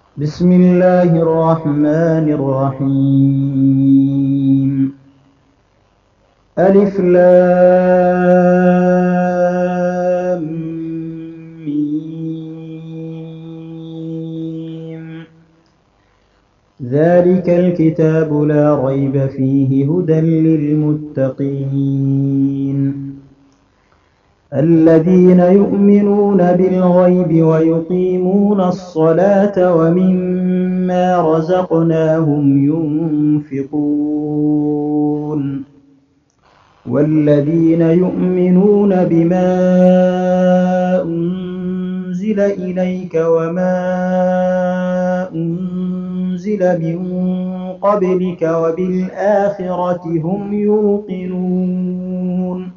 بسم الله الرحمن الرحيم. ألف لام ميم. ذلك الكتاب لا ريب فيه هدى للمتقين الذين يؤمنون بالغيب ويقيمون الصلاة ومما رزقناهم ينفقون والذين يؤمنون بما أنزل إليك وما أنزل من قبلك وبالآخرة هم يوقنون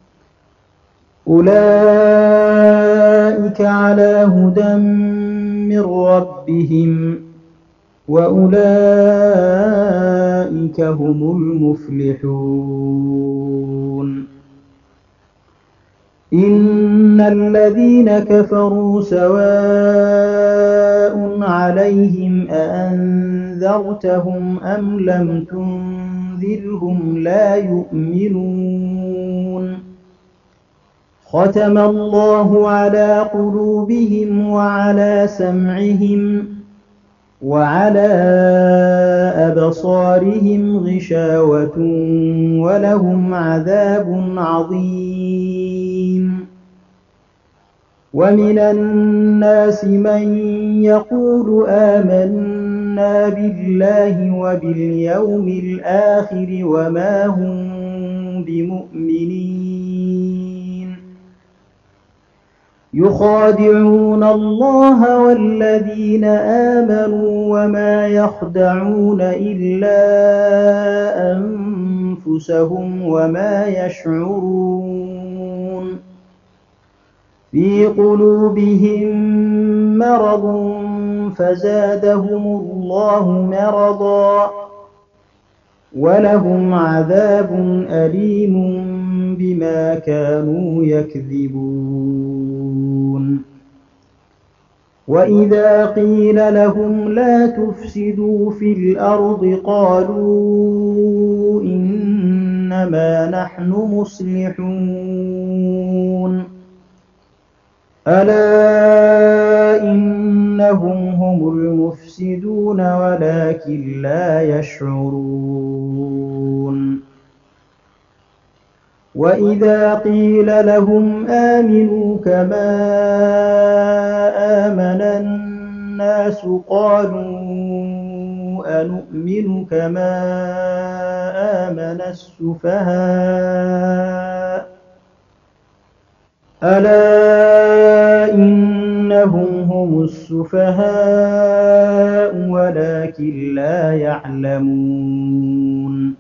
أولئك على هدى من ربهم وأولئك هم المفلحون. إن الذين كفروا سواء عليهم أأنذرتهم أم لم تنذرهم لا يؤمنون. ختم الله على قلوبهم وعلى سمعهم وعلى أبصارهم غشاوة ولهم عذاب عظيم. ومن الناس من يقول آمنا بالله وباليوم الآخر وما هم بمؤمنين يخادعون الله والذين آمنوا وما يخدعون إلا أنفسهم وما يشعرون. في قلوبهم مرض فزادهم الله مرضا ولهم عذاب أليم بما كانوا يكذبون. وإذا قيل لهم لا تفسدوا في الأرض قالوا إنما نحن مصلحون ألا إنهم هم المفسدون ولكن لا يشعرون. وإذا قيل لهم آمنوا كما آمن الناس قالوا أنؤمن كما آمن السفهاء ألا إنهم هم السفهاء ولكن لا يعلمون.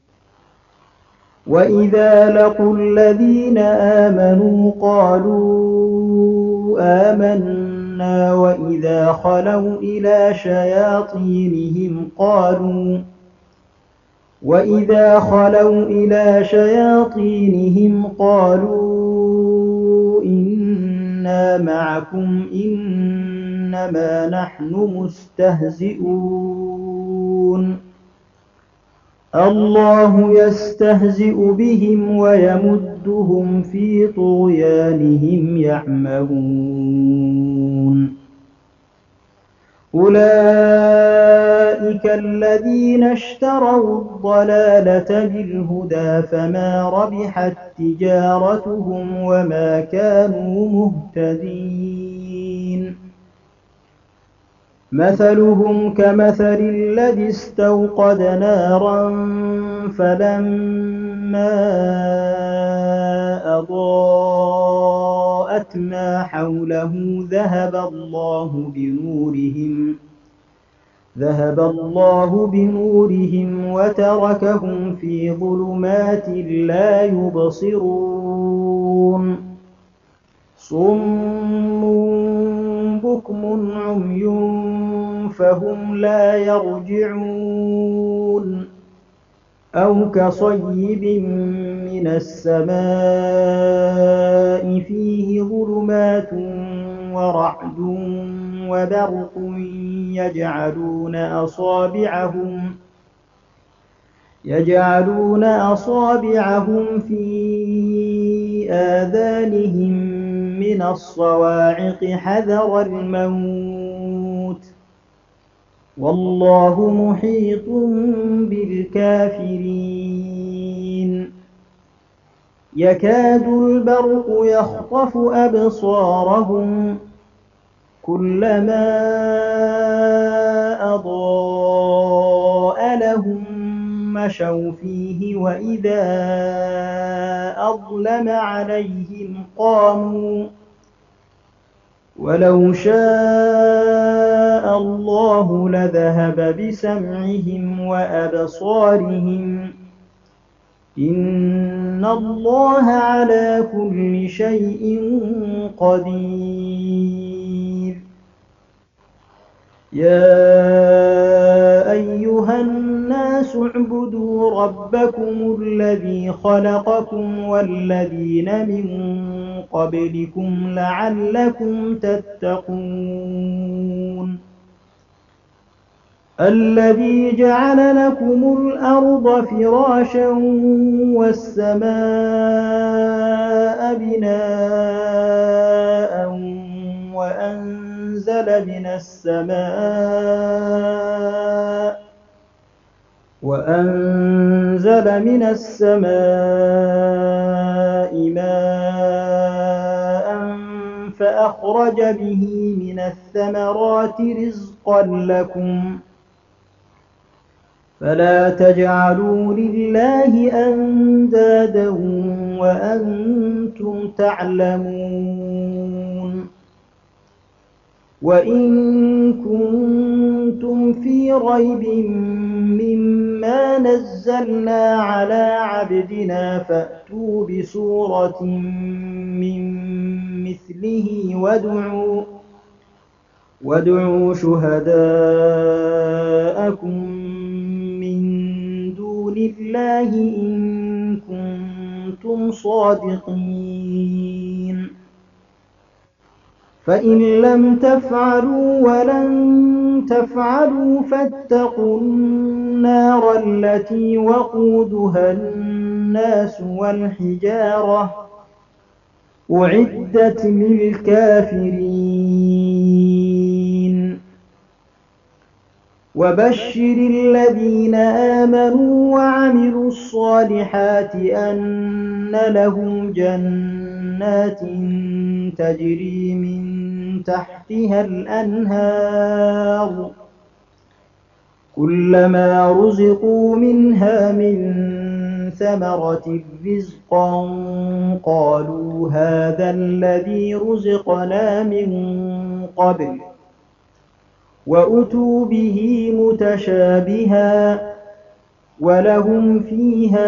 وإذا لقوا الذين آمنوا قالوا آمنا وإذا خلوا إلى شياطينهم قالوا إنا معكم إنما نحن مستهزئون الله يستهزئ بهم ويمدهم في طغيانهم يعمهون. أولئك الذين اشتروا الضلالة بالهدى فما ربحت تجارتهم وما كانوا مهتدين. مثلهم كمثل الذي استوقد نارا فلما أضاءت ما حوله ذهب الله بنورهم وتركهم في ظلمات لا يبصرون صم بكم عمي فهم لا يرجعون. أو كصيب من السماء فيه ظلمات ورعد وبرق يجعلون أصابعهم في آذانهم من الصواعق حذر الموت والله محيط بالكافرين يكاد البرق يخطف أبصارهم كلما أضاء لهم مشوا فيه وإذا أظلم عليهم قاموا ولو شاء الله لذهب بسمعهم وأبصارهم إن الله على كل شيء قدير يا أيها الناس اعبدوا ربكم الذي خلقكم والذين من قبلكم لعلكم تتقون الذي جعل لكم الأرض فراشا والسماء بناء وأنزل من السماء ماء فأخرج به من الثمرات رزقا لكم فلا تجعلوا لله أندادا وأنتم تعلمون وإن كنتم في ريب مما نزلنا على عبدنا فأتوا بسورة من مثله وادعوا شهداءكم من دون الله إن كنتم صادقين فإن لم تفعلوا ولن تفعلوا فاتقوا النار التي وقودها الناس والحجارة أعدت للكافرين وبشر الذين آمنوا وعملوا الصالحات أن لهم جنات تجري من تحتها الأنهار كلما رزقوا منها من ثمرة رزقا قالوا هذا الذي رزقنا من قبل وأتوا به متشابها ولهم فيها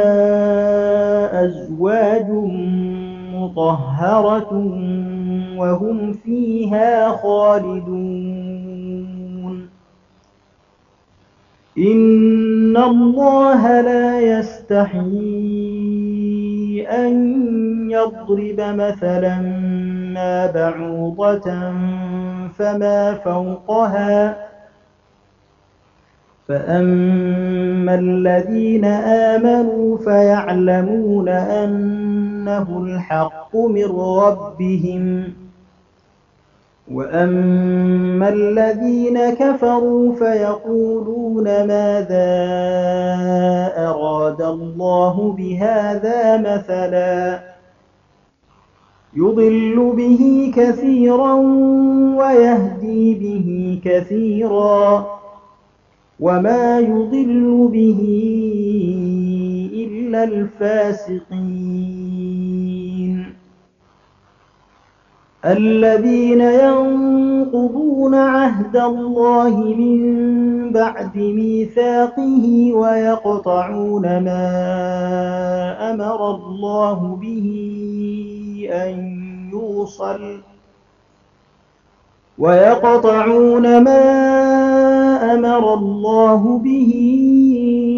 أزواج مطهرة وهم فيها خالدون إن الله لا يستحيي أن يضرب مثلا ما بعوضة فما فوقها فأما الذين آمنوا فيعلمون أنه الحق من ربهم وأما الذين كفروا فيقولون ماذا أراد الله بهذا مثلا يضل به كثيرا ويهدي به كثيرا وما يضل به إلا الفاسقين الذين ينقضون عهد الله من بعد ميثاقه ويقطعون ما أمر الله به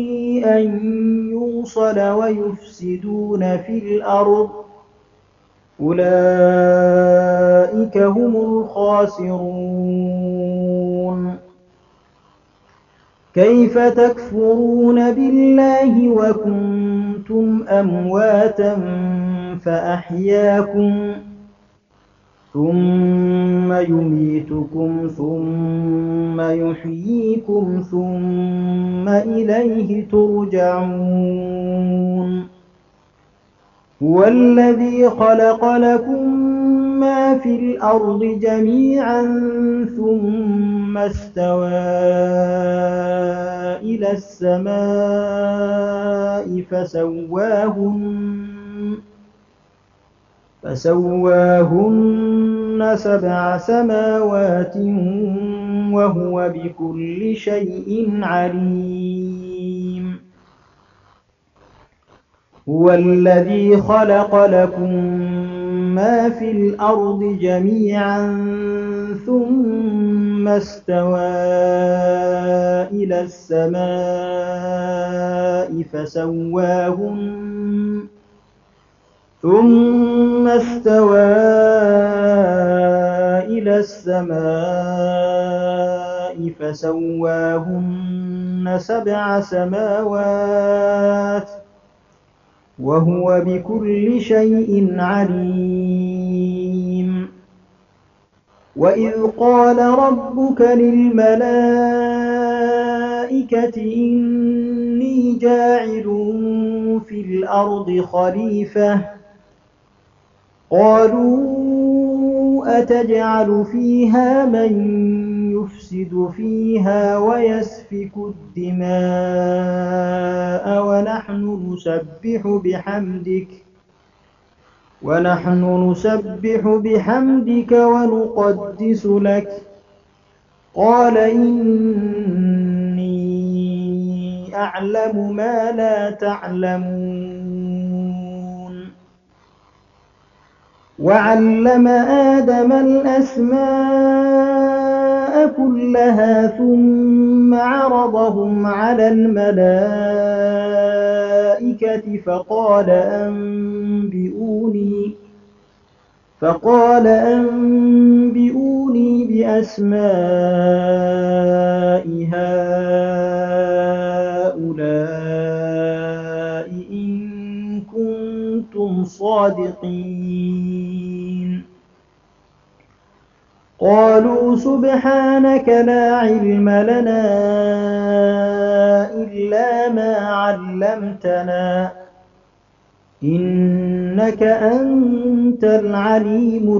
أن يوصل ويفسدون في الأرض أولئك هم الخاسرون. كيف تكفرون بالله وكنتم أمواتا فأحياكم ثم يميتكم ثم يحييكم ثم إليه ترجعون. هو الذي خلق لكم ما في الأرض جميعا ثم استوى إلى السماء فسواهن 7 سماوات وهو بكل شيء عليم. هو الذي خلق لكم ما في الأرض جميعا ثم استوى إلى السماء فسواهن 7 سماوات وهو بكل شيء عليم. وإذ قال ربك للملائكة إني جاعل في الأرض خليفة قالوا أتجعل فيها من يفسد فيها ويسفك الدماء ونحن نسبح بحمدك ونقدس لك قال إني أعلم ما لا تعلمون. وعلم آدم الأسماء كلها ثم عرضهم على الملائكة فقال أنبئوني بأسماء هؤلاء إن كنتم صادقين. قالوا سبحانك لا علم لنا إلا ما علمتنا إنك أنت العليم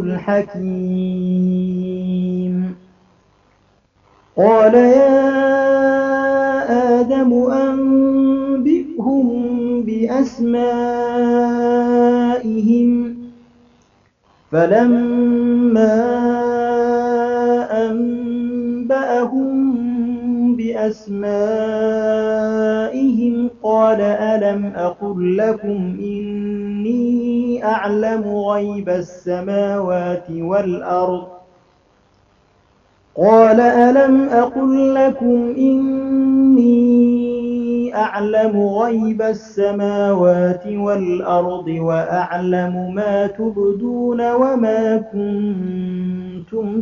الحكيم. قال يا آدم أنبئهم بأسمائهم فلما أنبأهم بأسمائهم قال ألم أقل لكم إني أعلم غيب السماوات والأرض وأعلم ما تبدون وما كنتم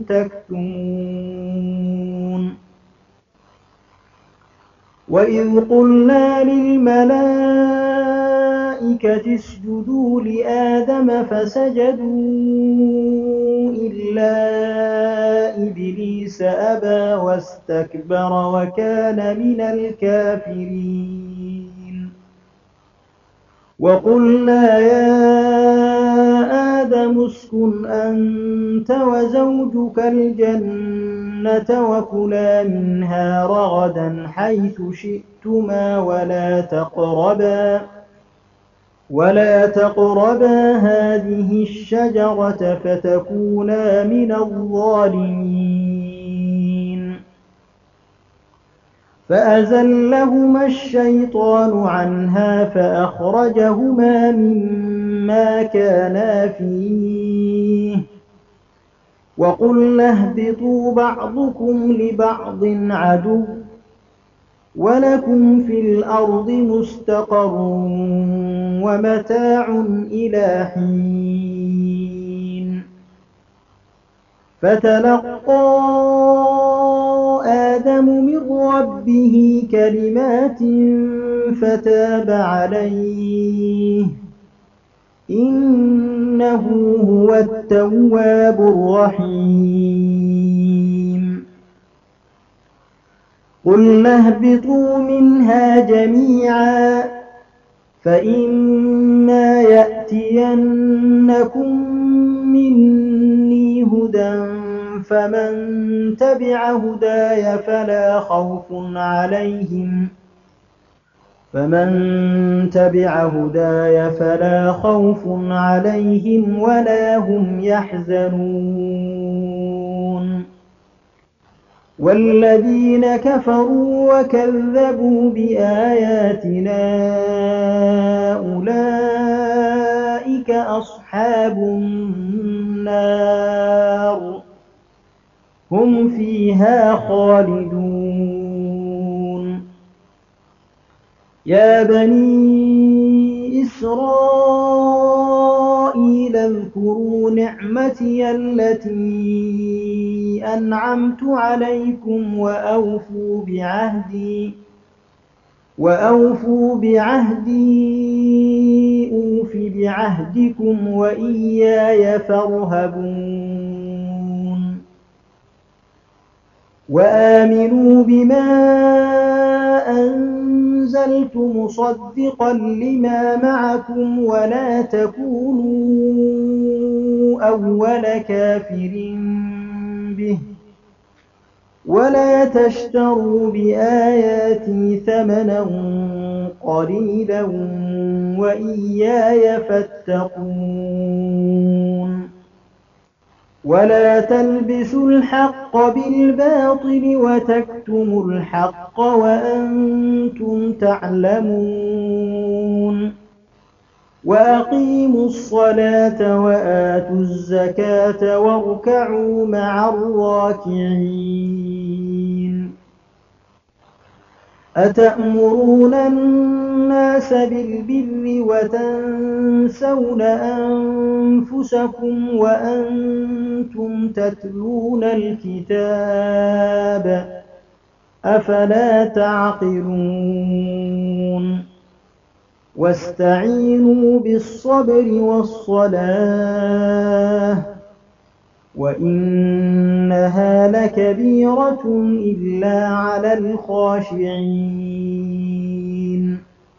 تكتمون. وإذ قلنا للملائكة اسجدوا لآدم فسجدوا إلا إبليس أبى واستكبر وكان من الكافرين. وقلنا يا آدم اسكن أنت وزوجك الجنة وكلا منها رغدا حيث شئتما ولا تقربا هذه الشجرة فتكونا من الظالمين. فأزلهما الشيطان عنها فأخرجهما مما كانا فيه وقلنا اهبطوا بعضكم لبعض عدو ولكم في الأرض مستقر ومتاع إلى حين فتلقى آدم من ربه كلمات فتاب عليه إنه هو التواب الرحيم قلنا اهبطوا منها جميعا فإما يأتينكم مني هدى فمن تبع هداي فلا خوف عليهم ولا هم يحزنون والذين كفروا وكذبوا بآياتنا أولئك أصحاب النار هم فيها خالدون يا بني إسرائيل اذكروا نعمتي التي أنعمت عليكم وأوفوا بعهدي أوف بعهدكم وإياي فارهبون وآمنوا بما أنزلت مصدقا لما معكم ولا تكونوا أول كافر به ولا تشتروا بآياتي ثمنا قليلا وإياي فاتقون ولا تلبسوا الحق بالباطل وتكتموا الحق وأنتم تعلمون وأقيموا الصلاة وآتوا الزكاة واركعوا مع الراكعين أتأمرون الناس بالبر وتنسون أنفسكم وأنتم تتلون الكتاب أفلا تعقلون واستعينوا بالصبر والصلاة وإنها لكبيرة إلا على الخاشعين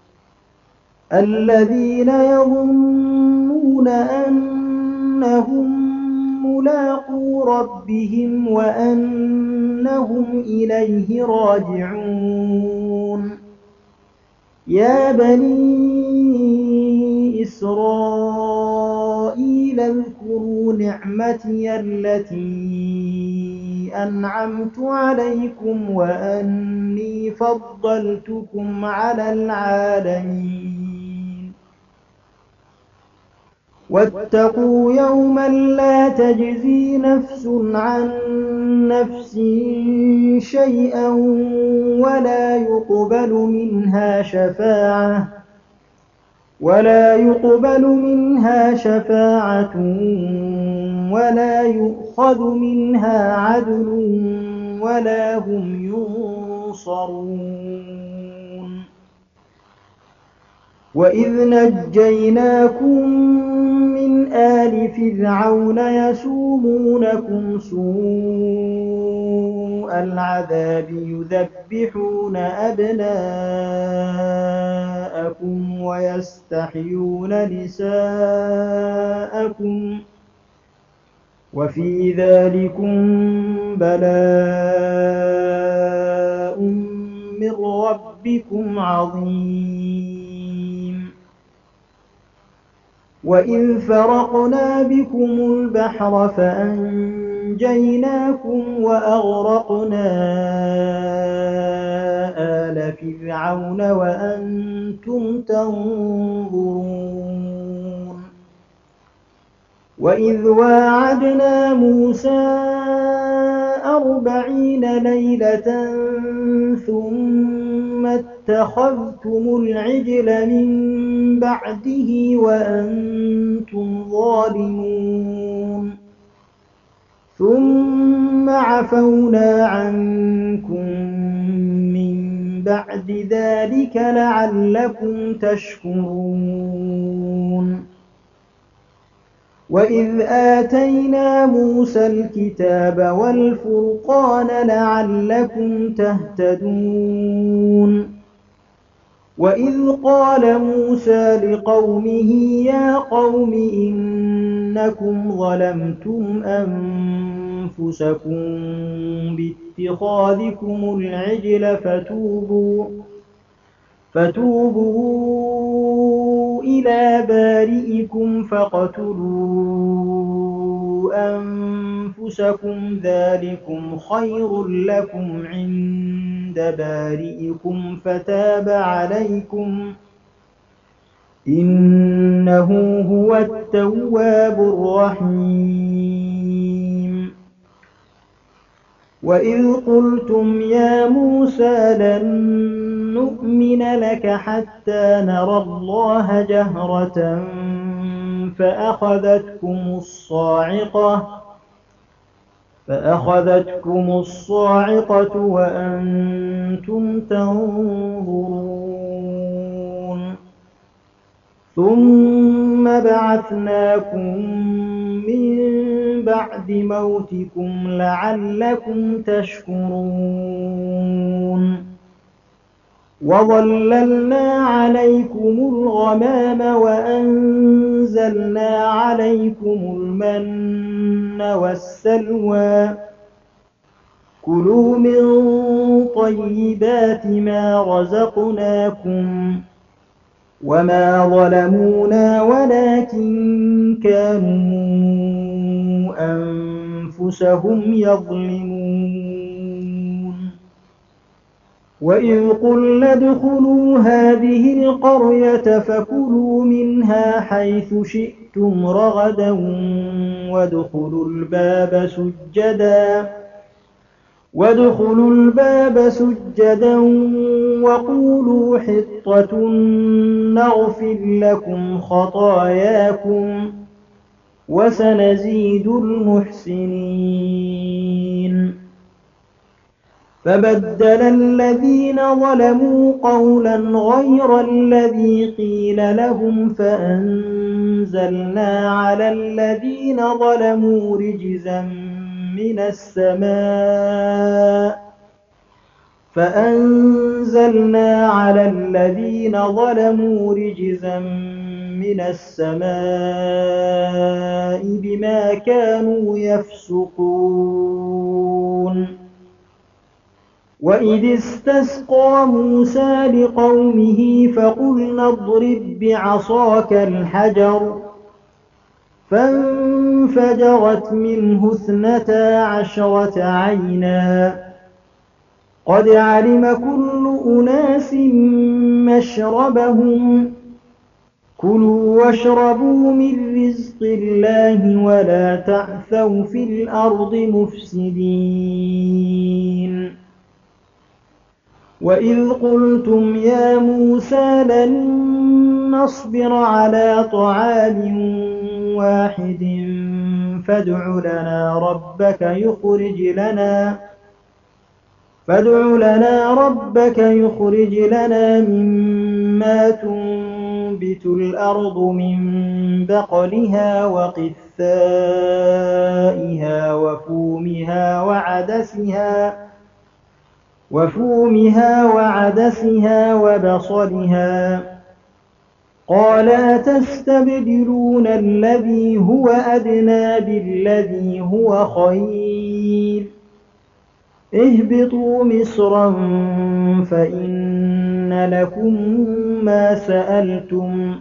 الذين يظنون أنهم ملاقو ربهم وأنهم إليه راجعون يا بني إسرائيل اذكروا نعمتي التي أنعمت عليكم وأني فضلتكم على العالمين واتقوا يوما لا تجزي نفس عن نفس شيئا ولا يقبل منها شفاعة ولا يؤخذ منها عدل ولا هم ينصرون وإذ نجيناكم من آل فرعون يسومونكم سوء العذاب يذبحون أبناءكم ويستحيون نساءكم وفي ذلكم بلاء من ربكم عظيم وإذ فرقنا بكم البحر فأنجيناكم وأغرقنا آل فرعون وأنتم تنظرون وإذ واعدنا موسى 40 ليلة ثم اتخذتم العجل من بعده وأنتم ظالمون ثم عفونا عنكم من بعد ذلك لعلكم تشكرون وإذ آتينا موسى الكتاب والفرقان لعلكم تهتدون وإذ قال موسى لقومه يا قوم إنكم ظلمتم أنفسكم باتخاذكم العجل فتوبوا إلى بارئكم فاقتلوا أنفسكم ذلكم خير لكم عند بارئكم فتاب عليكم إنه هو التواب الرحيم وإذ قلتم يا موسى لن نؤمن لك حتى نرى الله جهرة فأخذتكم الصاعقة وأنتم تنظرون ثم بعثناكم من بعد موتكم لعلكم تشكرون وظللنا عليكم الغمام وأنزلنا عليكم المن والسلوى كلوا من طيبات ما رزقناكم وما ظلمونا ولكن كانوا أنفسهم يظلمون وإذ قلنا ادخلوا هذه القرية فكلوا منها حيث شئتم رغدا وادخلوا الباب سجدا وقولوا حطة نغفر لكم خطاياكم وسنزيد المحسنين فبدل الذين ظلموا قولا غير الذي قيل لهم فأنزلنا على الذين ظلموا رجزا من السماء بما كانوا يفسقون وإذ استسقى موسى لقومه فقلنا اضرب بعصاك الحجر فانفجرت منه 12 عينا قد علم كل أناس مشربهم كلوا واشربوا من رزق الله ولا تعثوا في الأرض مفسدين وإذ قلتم يا موسى لن نصبر على طعام واحد فادع لنا ربك يخرج لنا مما تنبت الأرض من بقلها وقثائها وفومها وعدسها وبصلها قال أتستبدلون الذي هو أدنى بالذي هو خير اهبطوا مصرا فإن لكم ما سألتم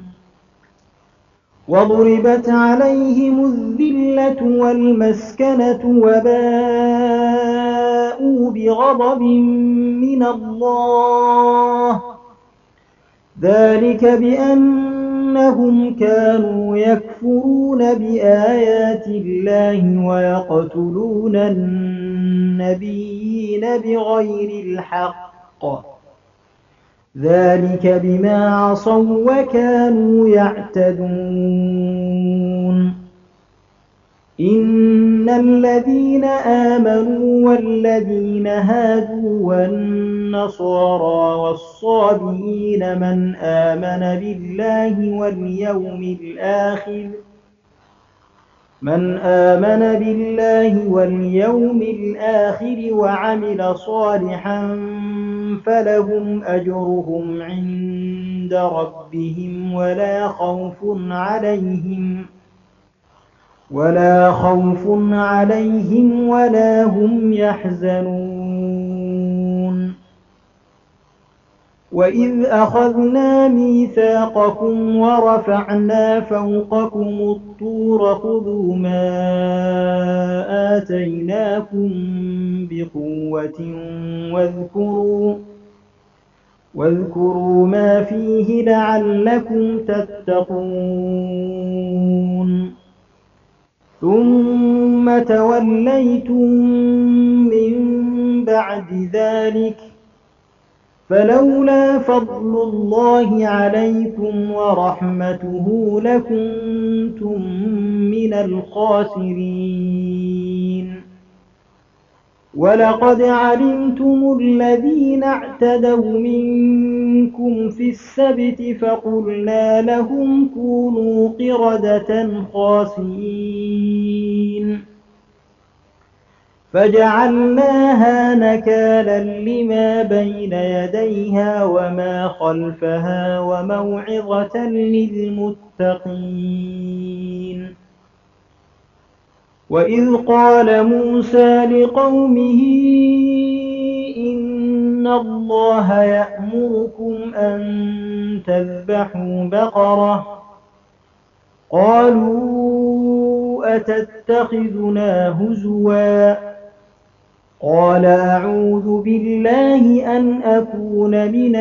وضربت عليهم الذلة والمسكنة وباءوا بغضب من الله ذلك بأن إنهم كانوا يكفرون بآيات الله ويقتلون النبيين بغير الحق ذلك بما عصوا وكانوا يعتدون إن الذين آمنوا والذين هادوا والنصارى والصابئين من آمن بالله واليوم الآخر وعمل صالحا فلهم أجرهم عند ربهم ولا خوف عليهم ولا هم يحزنون وإذ أخذنا ميثاقكم ورفعنا فوقكم الطور خذوا ما آتيناكم بقوة واذكروا ما فيه لعلكم تتقون ثم توليتم من بعد ذلك فلولا فضل الله عليكم ورحمته لكنتم من الخاسرين ولقد علمتم الذين اعتدوا منكم في السبت فقلنا لهم كونوا قردة خاسئين فجعلناها نكالا لما بين يديها وما خلفها وموعظة للمتقين وإذ قال موسى لقومه إن الله يأمركم أن تذبحوا بقرة قالوا أتتخذنا هزوا قال أعوذ بالله أن أكون من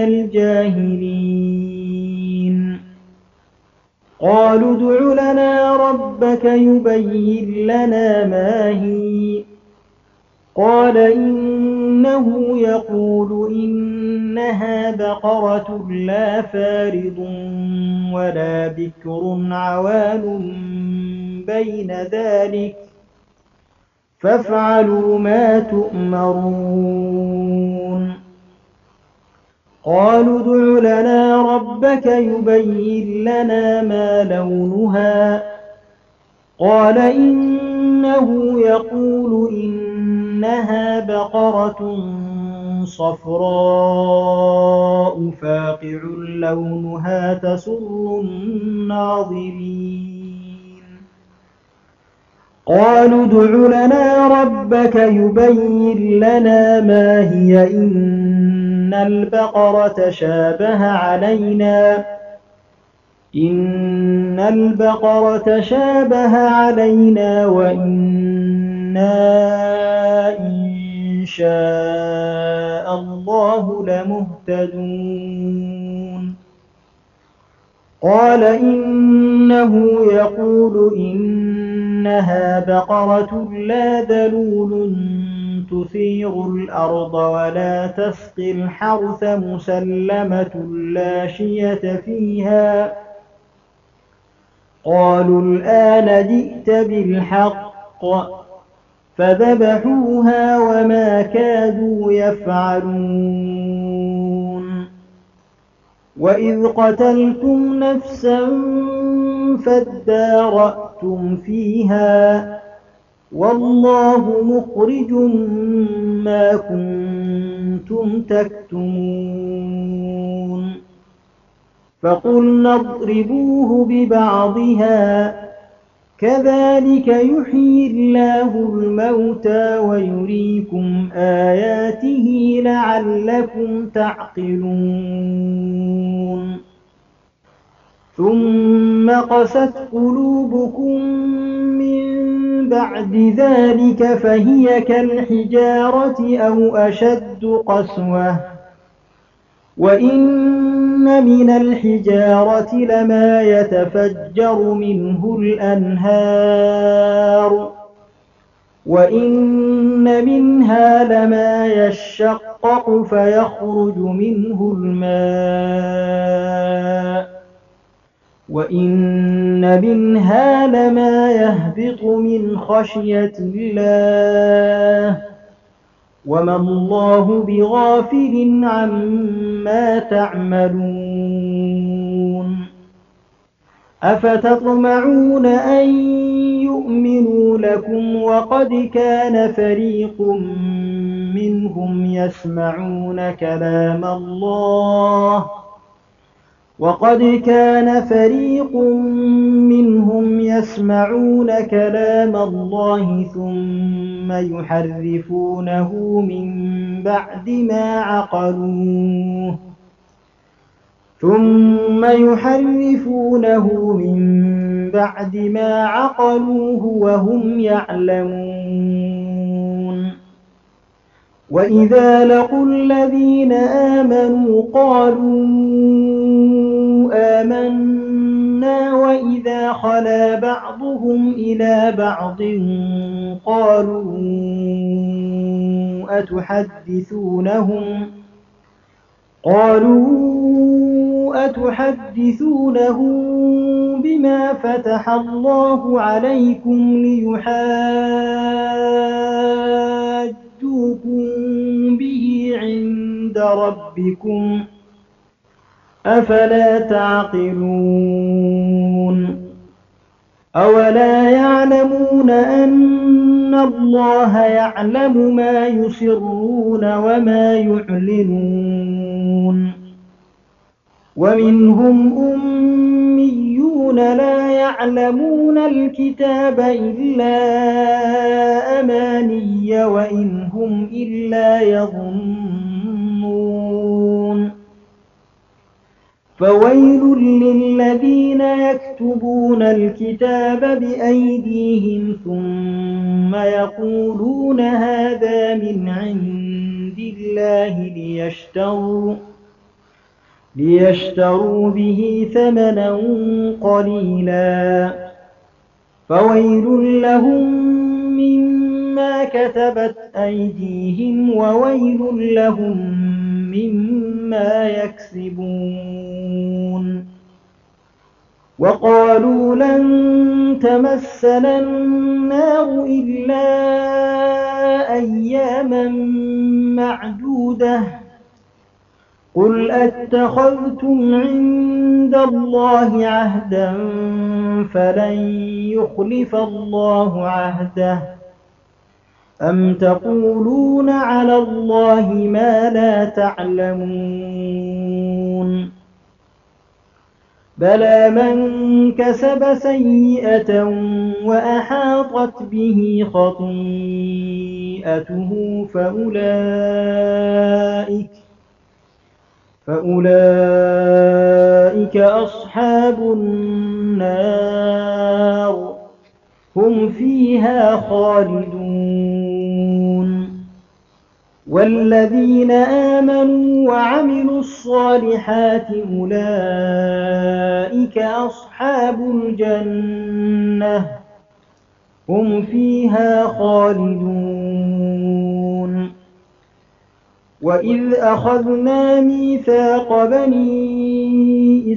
الجاهلين قالوا ادع لنا ربك يبين لنا ما هي قال إنه يقول إنها بقرة لا فارض ولا بكر عوان بين ذلك فافعلوا ما تؤمرون قالوا ادع لنا ربك يبين لنا ما لونها قال إنه يقول إنها بقرة صفراء فاقع لونها تسر الناظرين قالوا ادع لنا ربك يبين لنا ما هي إن البقرة شابه علينا وإنا إن شاء الله لمهتدون قال إنه يقول إنها بقرة لا ذلول تثير الأرض ولا تسقي الحرث مسلمة لا شية فيها قالوا الآن جئت بالحق فذبحوها وما كادوا يفعلون وإذ قتلتم نفسا فادارأتم فيها والله مخرج ما كنتم تكتمون فقلنا اضربوه ببعضها كذلك يحيي الله الموتى ويريكم آياته لعلكم تعقلون ثم قست قلوبكم من بعد ذلك فهي كالحجارة أو أشد قسوة وإن من الحجارة لما يتفجر منه الأنهار وإن منها لما يشقق فيخرج منه الماء وإن منها لما يهبط من خشية الله وما الله بغافل عما تعملون أفتطمعون أن يؤمنوا لكم وقد كان فريق منهم يسمعون كلام الله ثم يحرفونه من بعد ما عقلوه وهم يعلمون وإذا لقوا الذين آمنوا قالوا آمنا وإذا خلا بعضهم إلى بعض قالوا أتحدثونهم بما فتح الله عليكم ليحاجوكم به عند ربكم أفلا تعقلون أولا يعلمون أن الله يعلم ما يسرون وما يعلنون ومنهم أميون لا يعلمون الكتاب إلا أماني وإن هم إلا يظنون فويل للذين يكتبون الكتاب بأيديهم ثم يقولون هذا من عند الله ليشتروا به ثمنا قليلا فويل لهم مما كتبت أيديهم وويل لهم مما يكسبون وقالوا لن تمسنا النار إلا أياما معدودة قل أتخذتم عند الله عهدا فلن يخلف الله عهده أم تقولون على الله ما لا تعلمون بلى من كسب سيئة وأحاطت به خطيئته فأولئك أصحاب النار هم فيها خالدون والذين آمنوا وعملوا الصالحات أولئك أصحاب الجنة هم فيها خالدون وإذ أخذنا ميثاق بني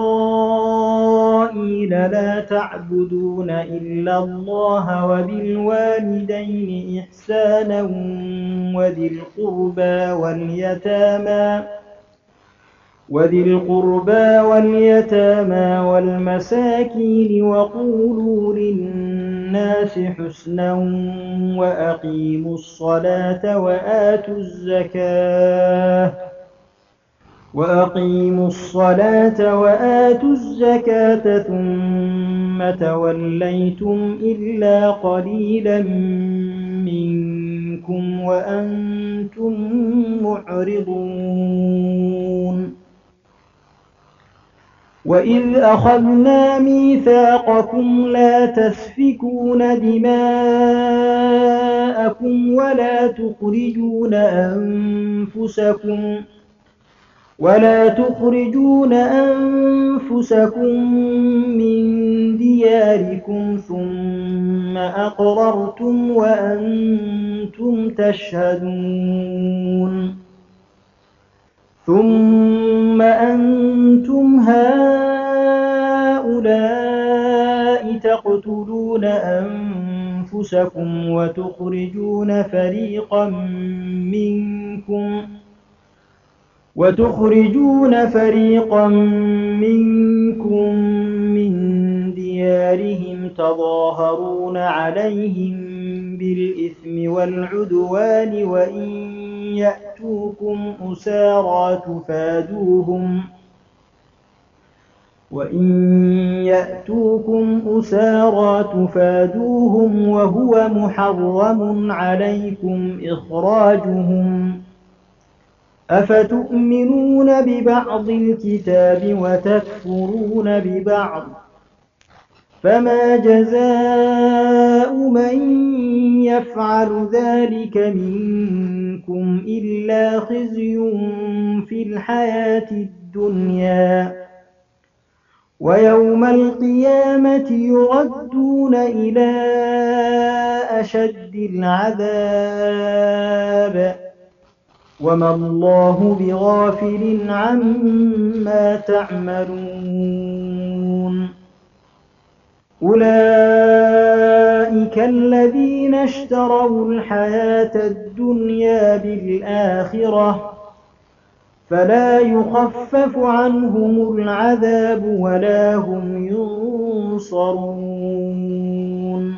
إسرائيل لا تعبدون إلا الله وبالوالدين إحسانا وذي القربى واليتامى والمساكين وقولوا للناس حسنا وأقيموا الصلاة وآتوا الزكاة ثم توليتم إلا قليلا منكم وأنتم معرضون وإذ أخذنا ميثاقكم لا تسفكون دماءكم ولا تخرجون ولا تخرجون أنفسكم من دياركم ثم أقررتم وأنتم تشهدون ثم أنتم هؤلاء تقتلون أنفسكم وتخرجون فريقا منكم من ديارهم تظاهرون عليهم بالإثم والعدوان وإن يأتوكم أسارى تفادوهم وهو محرم عليكم إخراجهم أفتؤمنون ببعض الكتاب وتكفرون ببعض فما جزاء من يفعل ذلك منكم إلا خزي في الحياة الدنيا ويوم القيامة يردون إلى أشد العذاب وما الله بغافل عما تعملون أولئك الذين اشتروا الحياة الدنيا بالآخرة فلا يخفف عنهم العذاب ولا هم ينصرون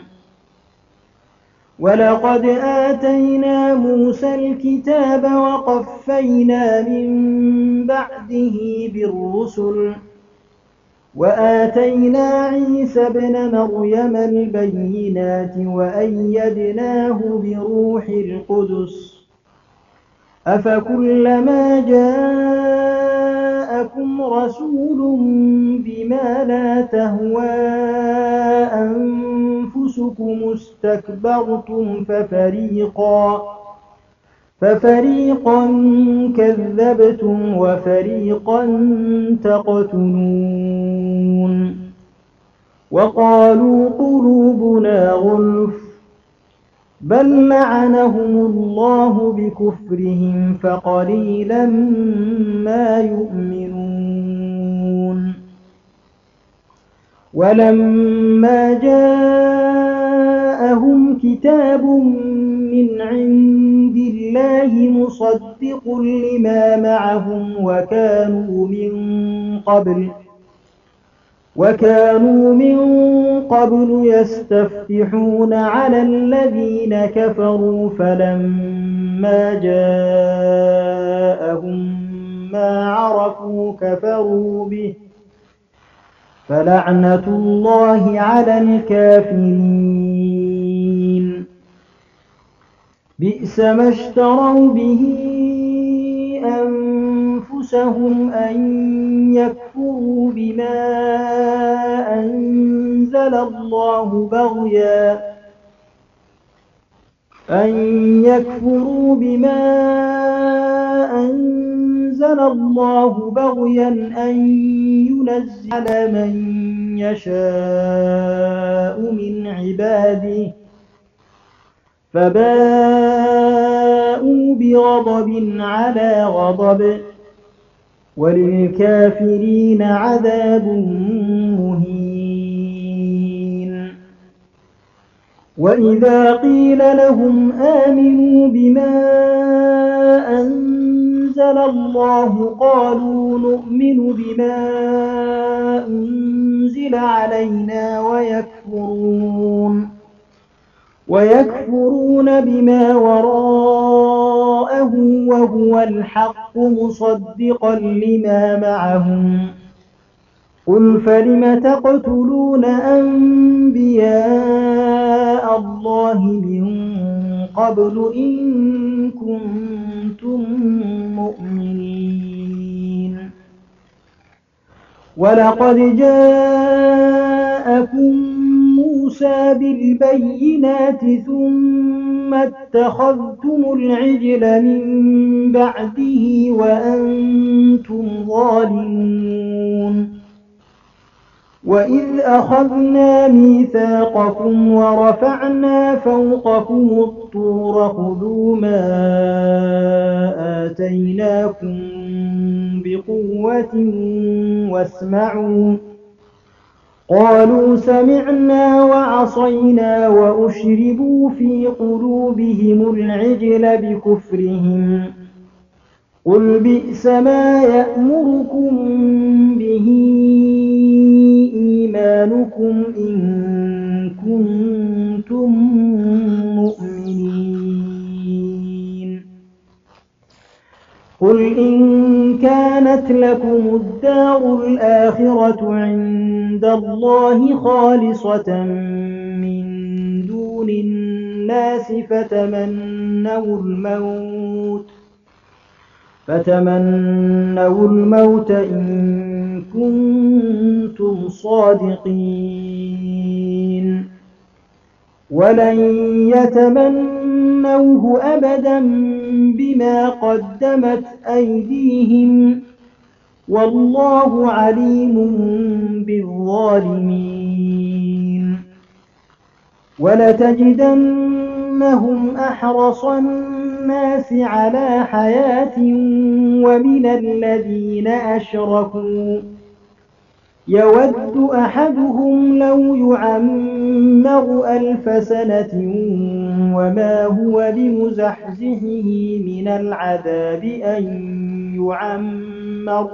ولقد آتينا موسى الكتاب وقفينا من بعده بالرسل وآتينا عيسى ابن مريم البينات وأيدناه بروح القدس أفكلما جاءكم رسول بما لا تهوى أنفسكم استكبرتم ففريقا كذبتم وفريقا تقتلون وقالوا قلوبنا غلف بل لعنهم الله بكفرهم فقليلا ما يؤمنون ولما جاءهم كتاب من عند الله مصدق لما معهم وكانوا من قبل يستفتحون على الذين كفروا فلما جاءهم ما عرفوا كفروا به فلعنة الله على الكافرين بئس ما اشتروا به أنفسهم أن يكفروا بما أنزل الله بغيا أن ينزل على من يشاء من عباده فباءوا بغضب على غضب وللكافرين عذاب مهين وإذا قيل لهم آمنوا بما أنزل الله قالوا نؤمن بما أنزل علينا ويكفرون بما وراءه وهو الحق مصدقا لما معهم قل فلم تقتلون أنبياء الله من قبل إن كنتم مؤمنين ولقد جاءكم موسى بالبينات ثم ثم اتخذتم العجل من بعده وأنتم ظالمون وإذ أخذنا ميثاقكم ورفعنا فوقكم الطور خذوا ما آتيناكم بقوة واسمعوا قالوا سمعنا وعصينا وأشربوا في قلوبهم العجل بكفرهم قل بئس ما يأمركم به إيمانكم إن كنتم مؤمنين قل إن كانت لكم الدار الآخرة عند الله خالصة من دون الناس فتمنوا الموت إن كنتم صادقين ولن يتمنوه أبدا بما قدمت أيديهم والله عليم بالظالمين ولتجدنهم أحرص الناس على حياة ومن الذين أشركوا يود أحدهم لو يعمر 1000 سنة وما هو بمزحزحه من العذاب أن يعمر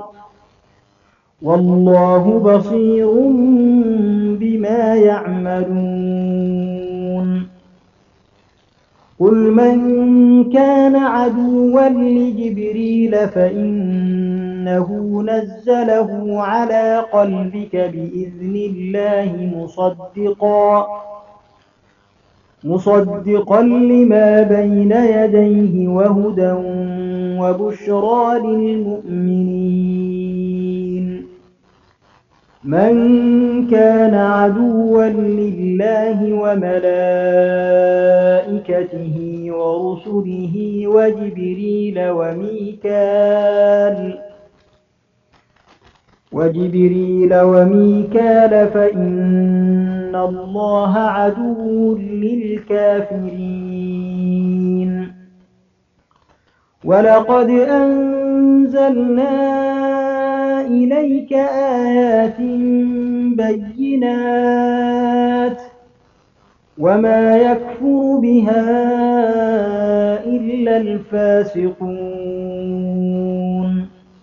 والله بصير بما يعملون قل من كان عدوا لجبريل فإنه نزله على قلبك بإذن الله مصدقا لما بين يديه وهدى وبشرى للمؤمنين من كان عدوا لله وملائكته ورسله وجبريل وميكال فإن الله عدو للكافرين ولقد أنزلنا إليك آيات بينات وما يكفر بها إلا الفاسقون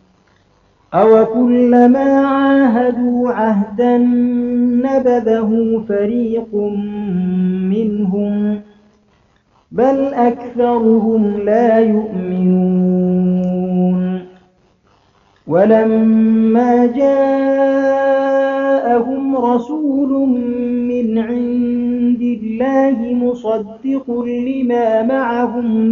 أوكلما عاهدوا عهدا نبذه فريق منهم بل أكثرهم لا يؤمنون ولما جاءهم رسول من عند الله مصدق لما معهم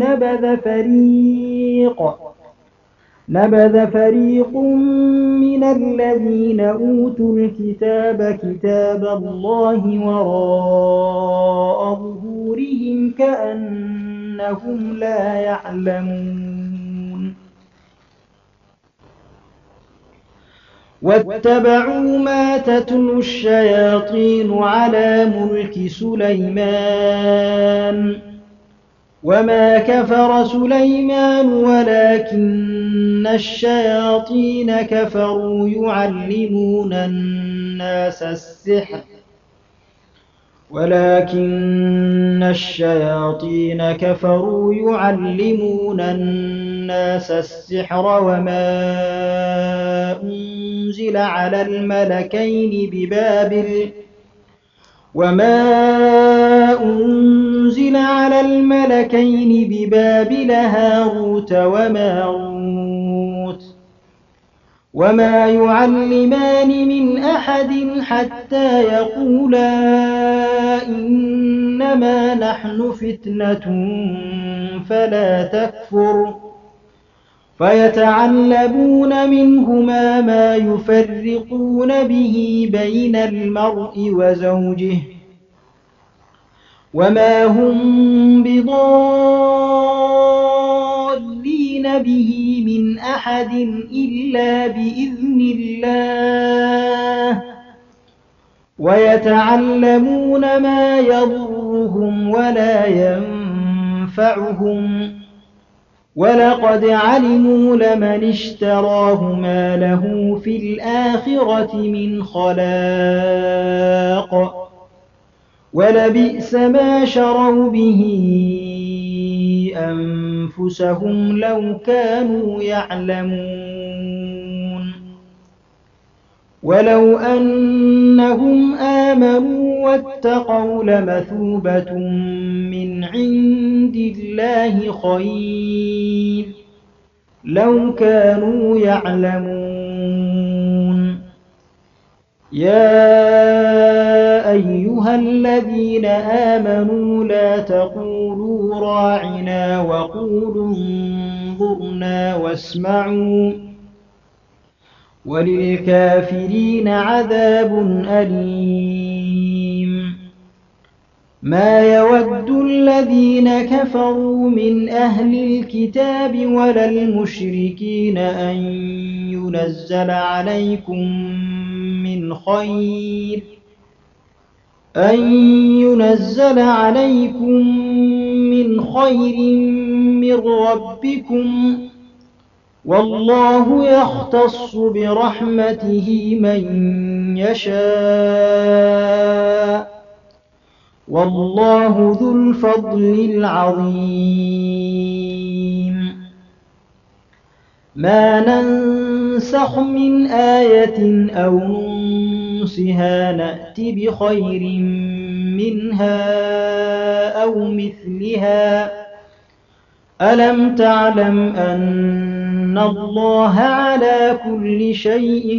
نبذ فريق من الذين أوتوا الكتاب كتاب الله وراء ظهورهم كأنهم لا يعلمون واتبعوا ما تتلو الشياطين على ملك سليمان وما كفر سليمان ولكن الشياطين كفروا يعلمون الناس السحر وما أنزل على الملكين ببابل هاروت وماروت وما يعلمان من أحد حتى يقولا إنما نحن فتنة فلا تكفر فيتعلمون منهما ما يفرقون به بين المرء وزوجه وما هم بضارين به من أحد إلا بإذن الله ويتعلمون ما يضرهم ولا ينفعهم ولقد علموا لمن اشتراه ما له في الآخرة من خلاق ولبئس ما شروا به أنفسهم لو كانوا يعلمون ولو أنهم آمنوا واتقوا لمثوبة من عند الله خير لو كانوا يعلمون يا أيها الذين آمنوا لا تقولوا راعنا وقولوا انظرنا واسمعوا وللكافرين عذاب أليم ما يود الذين كفروا من أهل الكتاب ولا المشركين أن ينزل عليكم من خير من ربكم والله يختص برحمته من يشاء والله ذو الفضل العظيم ما ننسخ من آية أو ننسها نأت بخير منها أو مثلها ألم تعلم أن الله على كل شيء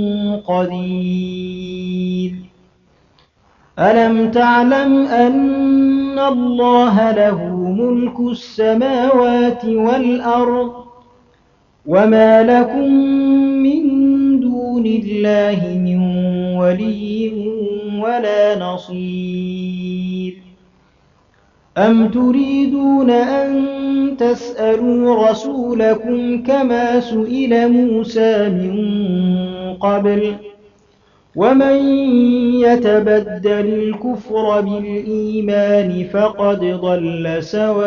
قدير ألم تعلم أن الله له ملك السماوات والأرض وما لكم من دون الله من ولي ولا نصير أم تريدون أن تسألوا رسولكم كما سئل موسى من قبل ومن يتبدل الكفر بالإيمان فقد ضل سواء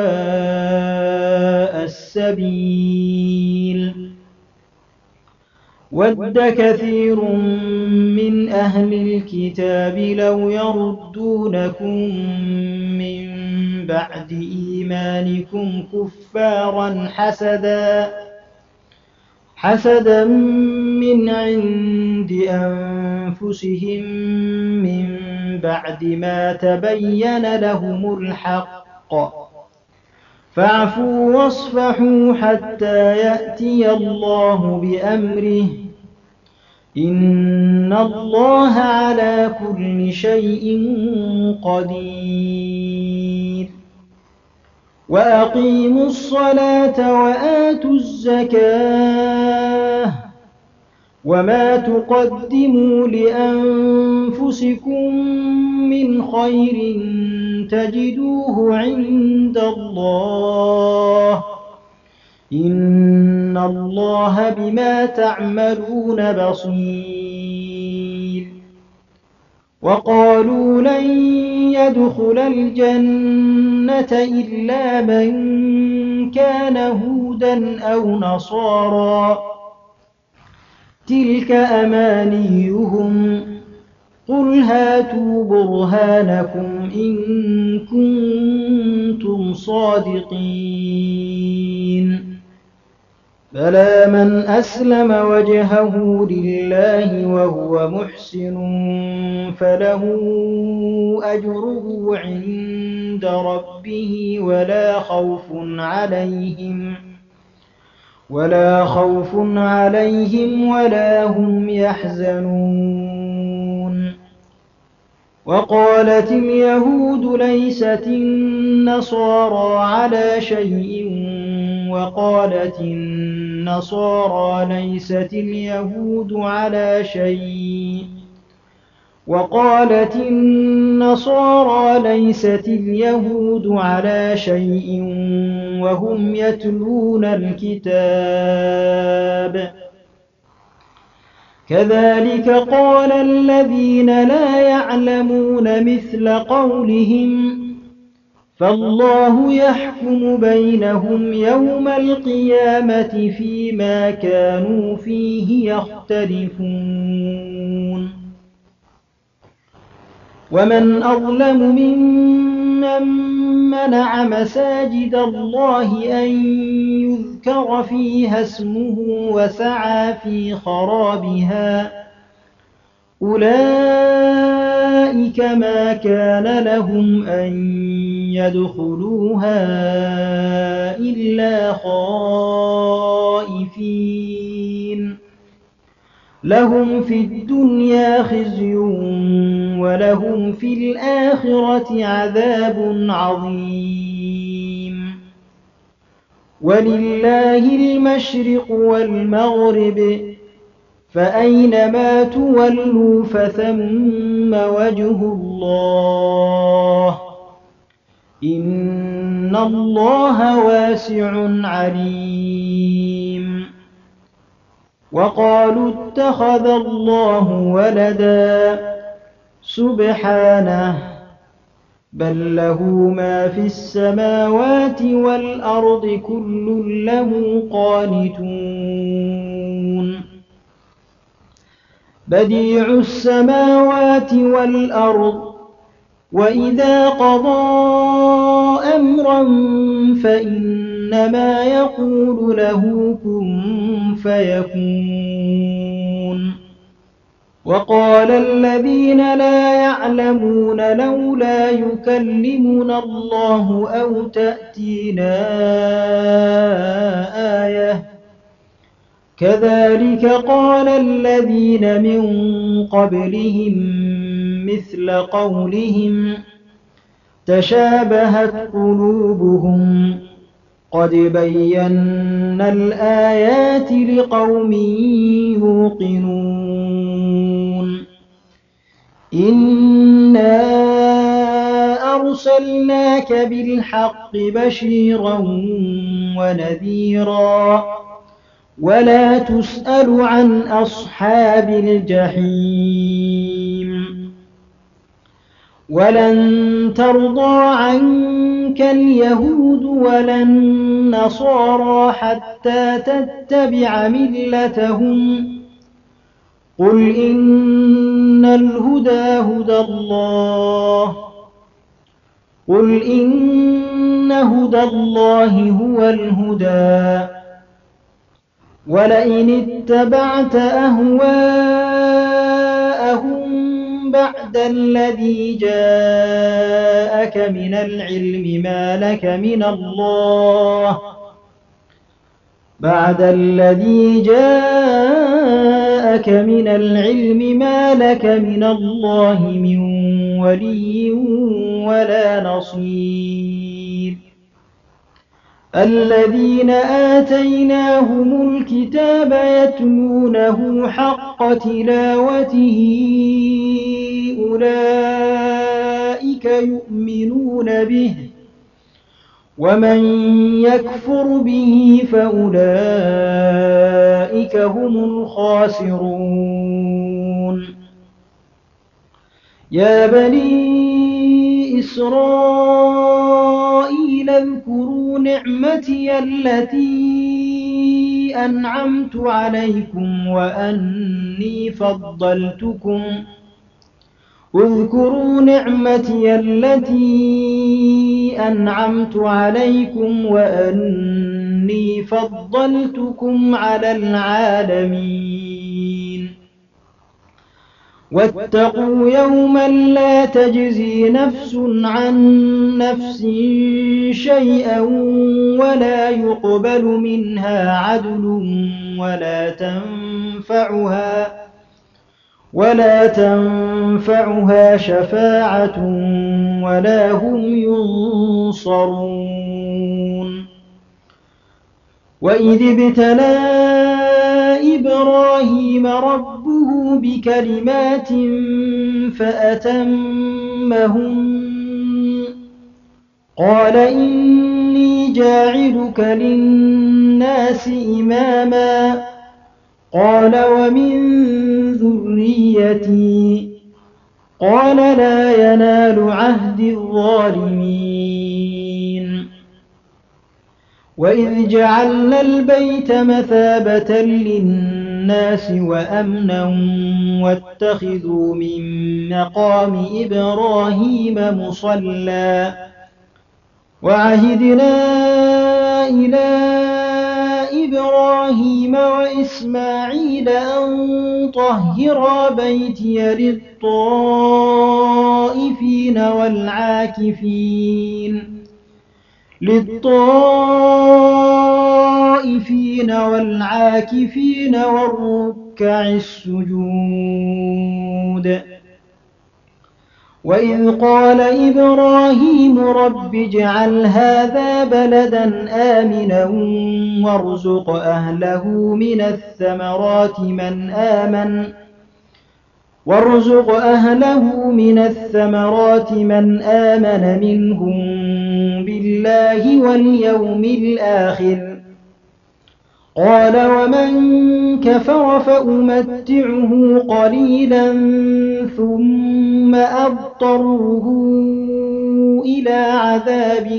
السبيل ود كثير من أهل الكتاب لو يردونكم من بعد إيمانكم كفارا حسدا من عند أنفسهم من بعد ما تبين لهم الحق فاعفوا واصفحوا حتى يأتي الله بأمره إن الله على كل شيء قدير وأقيموا الصلاة وآتوا الزكاة وما تقدموا لأنفسكم من خير تجدوه عند الله إن الله بما تعملون بصير وقالوا لن يدخل الجنة إلا من كان هودا أو نصارى تلك أمانيهم قل هاتوا برهانكم إن كنتم صادقين بلى من أسلم وجهه لله وهو محسن فله أجره عند ربه ولا خوف عليهم ولا هم يحزنون وقالت اليهود ليست النصارى على شيء وقالت النصارى ليست اليهود على شيء وقالت النصارى ليست اليهود على شيء وهم يتلون الكتاب كذلك قال الذين لا يعلمون مثل قولهم فالله يحكم بينهم يوم القيامة فيما كانوا فيه يختلفون ومن أظلم ممن منع مساجد الله أن يذكر فيها اسمه وسعى في خرابها أولئك ما كان لهم أن يدخلوها إلا خائفين لهم في الدنيا خزي ولهم في الآخرة عذاب عظيم ولله المشرق والمغرب فأينما تولوا فثم وجه الله إن الله واسع عليم وقالوا اتخذ الله ولدا سبحانه بل له ما في السماوات والأرض كل له قانتون بديع السماوات والأرض وإذا قضى أمرا فإنما يقول له كن فيكون وقال الذين لا يعلمون لولا يكلمنا الله أو تأتينا آية كذلك قال الذين من قبلهم مثل قولهم تشابهت قلوبهم قد بينا الآيات لقوم يوقنون إنا أرسلناك بالحق بشيرا ونذيرا ولا تسأل عن أصحاب الجحيم ولن ترضى عنك اليهود ولا النصارى حتى تتبع ملتهم قل إن هدى الله هو الهدى ولئن اتبعت أهواءهم بعد الذي جاءك من العلم ما لك من الله من ولي ولا نصير الذين آتيناهم الكتاب يتلونه حق تلاوته أولئك يؤمنون به ومن يكفر به فأولئك هم الخاسرون يا بني إسرائيل اذكروا نعمتي التي أنعمت عليكم وأني فضلتكم على العالمين واتقوا يوما لا تجزي نفس عن نفس شيئا ولا يقبل منها عدل ولا تنفعها شفاعة ولا هم ينصرون وإذ ابتلى إبراهيم ربه ربه بكلمات فأتمهن قال إني جاعلك للناس إماما قال ومن ذريتي قال لا ينال عهد الظالمين وإذ جعلنا البيت مثابة للناس وأمنا واتخذوا من مقام إبراهيم مصلى وعهدنا إلى إبراهيم وإسماعيل أن طهرا بيتي للطائفين والعاكفين والركع السجود وإذ قال إبراهيم رب اجعل هذا بلدا آمنا وارزق أهله من الثمرات من آمن منهم بالله واليوم الآخر قال ومن كفر فأمتعه قليلا ثم أضطره إلى عذاب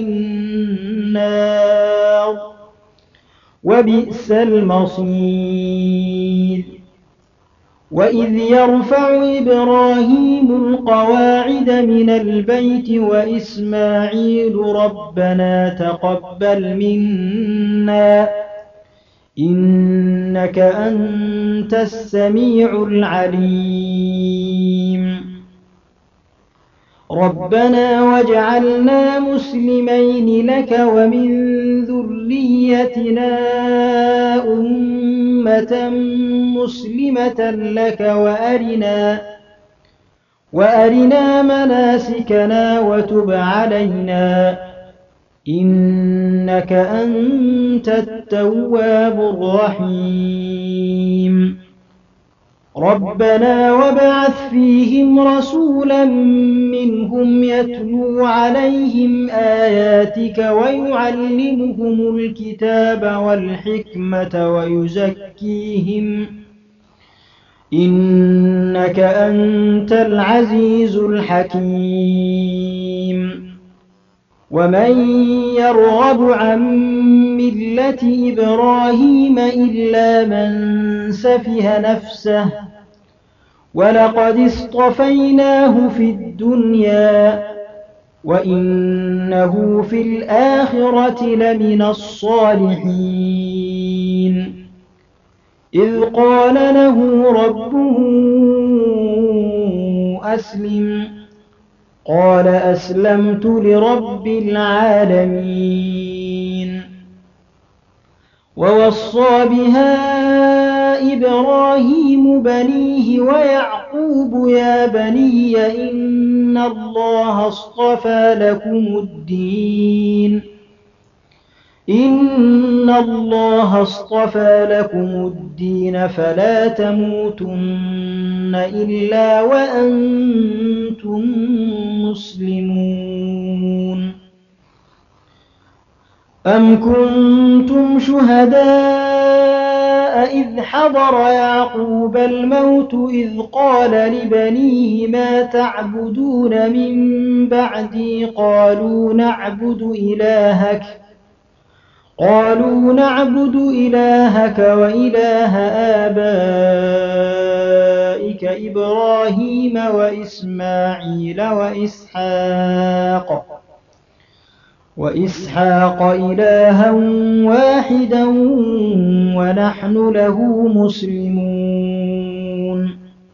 النار وبئس المصير وإذ يرفع إبراهيم القواعد من البيت وإسماعيل ربنا تقبل منا إنك أنت السميع العليم ربنا واجعلنا مسلمين لك ومن ذريتنا أمة مسلمة لك وأرنا مناسكنا وتب علينا إنك أنت التواب الرحيم ربنا وابعث فيهم رسولا منهم يتلو عليهم آياتك ويعلمهم الكتاب والحكمة ويزكيهم إنك أنت العزيز الحكيم ومن يرغب عن ملة إبراهيم إلا من سفه نفسه ولقد اصطفيناه في الدنيا وإنه في الآخرة لمن الصالحين إذ قال له ربه أسلم قال أسلمت لرب العالمين ووصى بها إبراهيم بنيه ويعقوب يا بني إن الله اصطفى لكم الدين فلا تموتن إلا وأنتم مسلمون أم كنتم شهداء إذ حضر يعقوب الموت إذ قال لبنيه ما تعبدون من بعدي قالوا نعبد إلهك وإله آبائك إبراهيم وإسماعيل وإسحاق إلها واحدا ونحن له مسلمون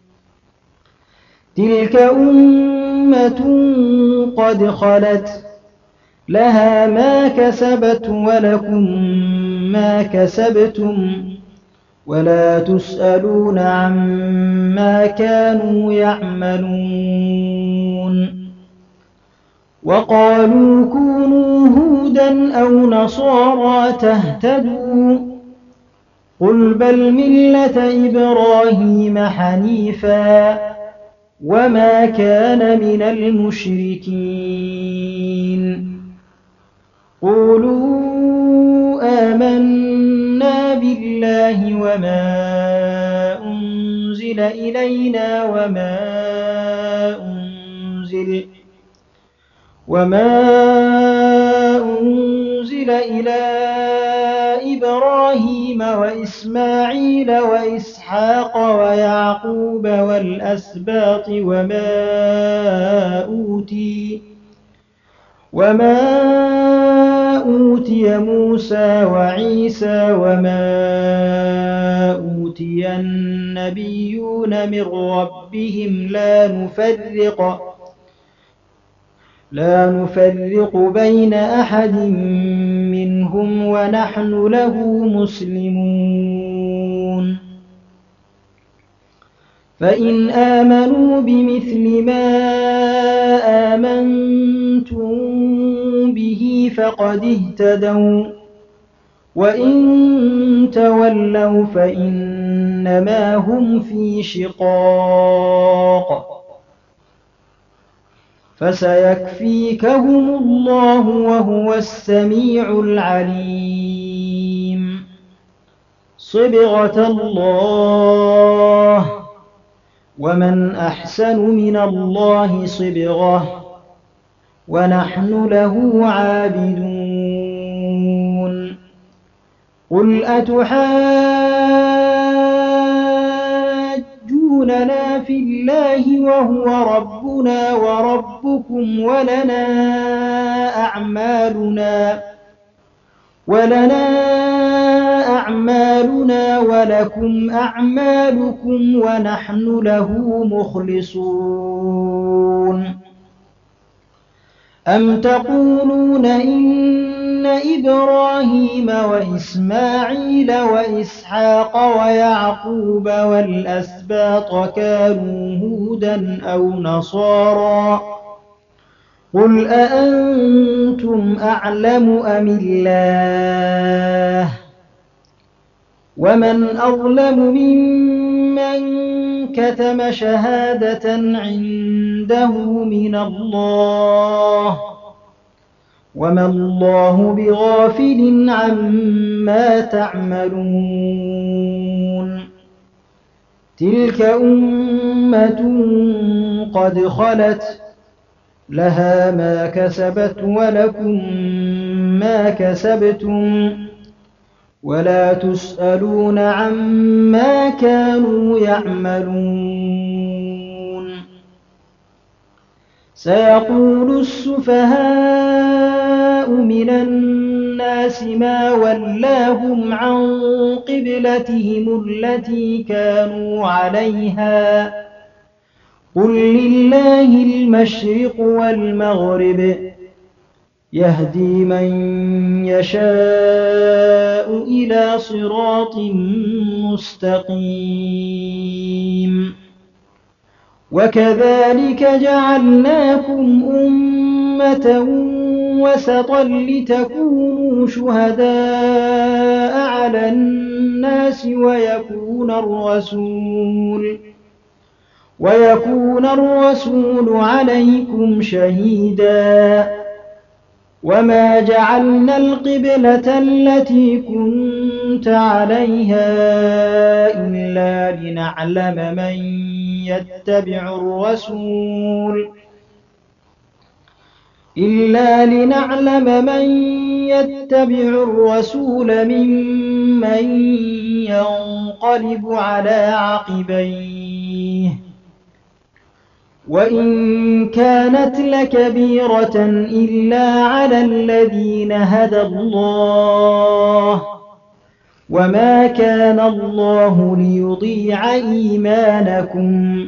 تلك أمة قد خلت لها ما كسبت ولكم ما كسبتم ولا تسألون عما كانوا يعملون وقالوا كونوا هودا أو نصارى تهتدوا قل بل ملة إبراهيم حنيفا وما كان من المشركين قولوا آمنا بالله وما أنزل إلينا وما أنزل إلى إبراهيم وإسماعيل وإسحاق ويعقوب والأسباط وما أوتي موسى وعيسى وما أوتي النبيون من ربهم لا نفرق بين أحد منهم ونحن له مسلمون فإن آمنوا بمثل ما آمنتم به فقد اهتدوا وإن تولوا فإنما هم في شقاق فسيكفيكهم الله وهو السميع العليم صبغة الله ومن أحسن من الله صبغة ونحن له عابدون قل أتحاجوننا في الله وهو ربنا وربكم ولنا أعمالنا ولكم أعمالكم ونحن له مخلصون أم تقولون إن إبراهيم وإسماعيل وإسحاق ويعقوب والأسباط كانوا هودا أو نصارى قل أأنتم أعلم أم الله ومن أظلم ممن كتم شهادة عنده من الله وما الله بغافل عما تعملون تلك أمة قد خلت لها ما كسبت ولكم ما كسبتم ولا تسألون عما كانوا يعملون سيقول السفهاء من الناس ما ولاهم عن قبلتهم التي كانوا عليها قل لله المشرق والمغرب يهدي من يشاء إلى صراط مستقيم وكذلك جعلناكم أمة وسطا لتكونوا شهداء على الناس ويكون الرسول عليكم شهيدا وما جعلنا القبلة التي كنت عليها إلا لنعلم من يتبع الرسول ممن ينقلب على عقبيه وإن كانت لكبيرة إلا على الذين هدى الله وما كان الله ليضيع إيمانكم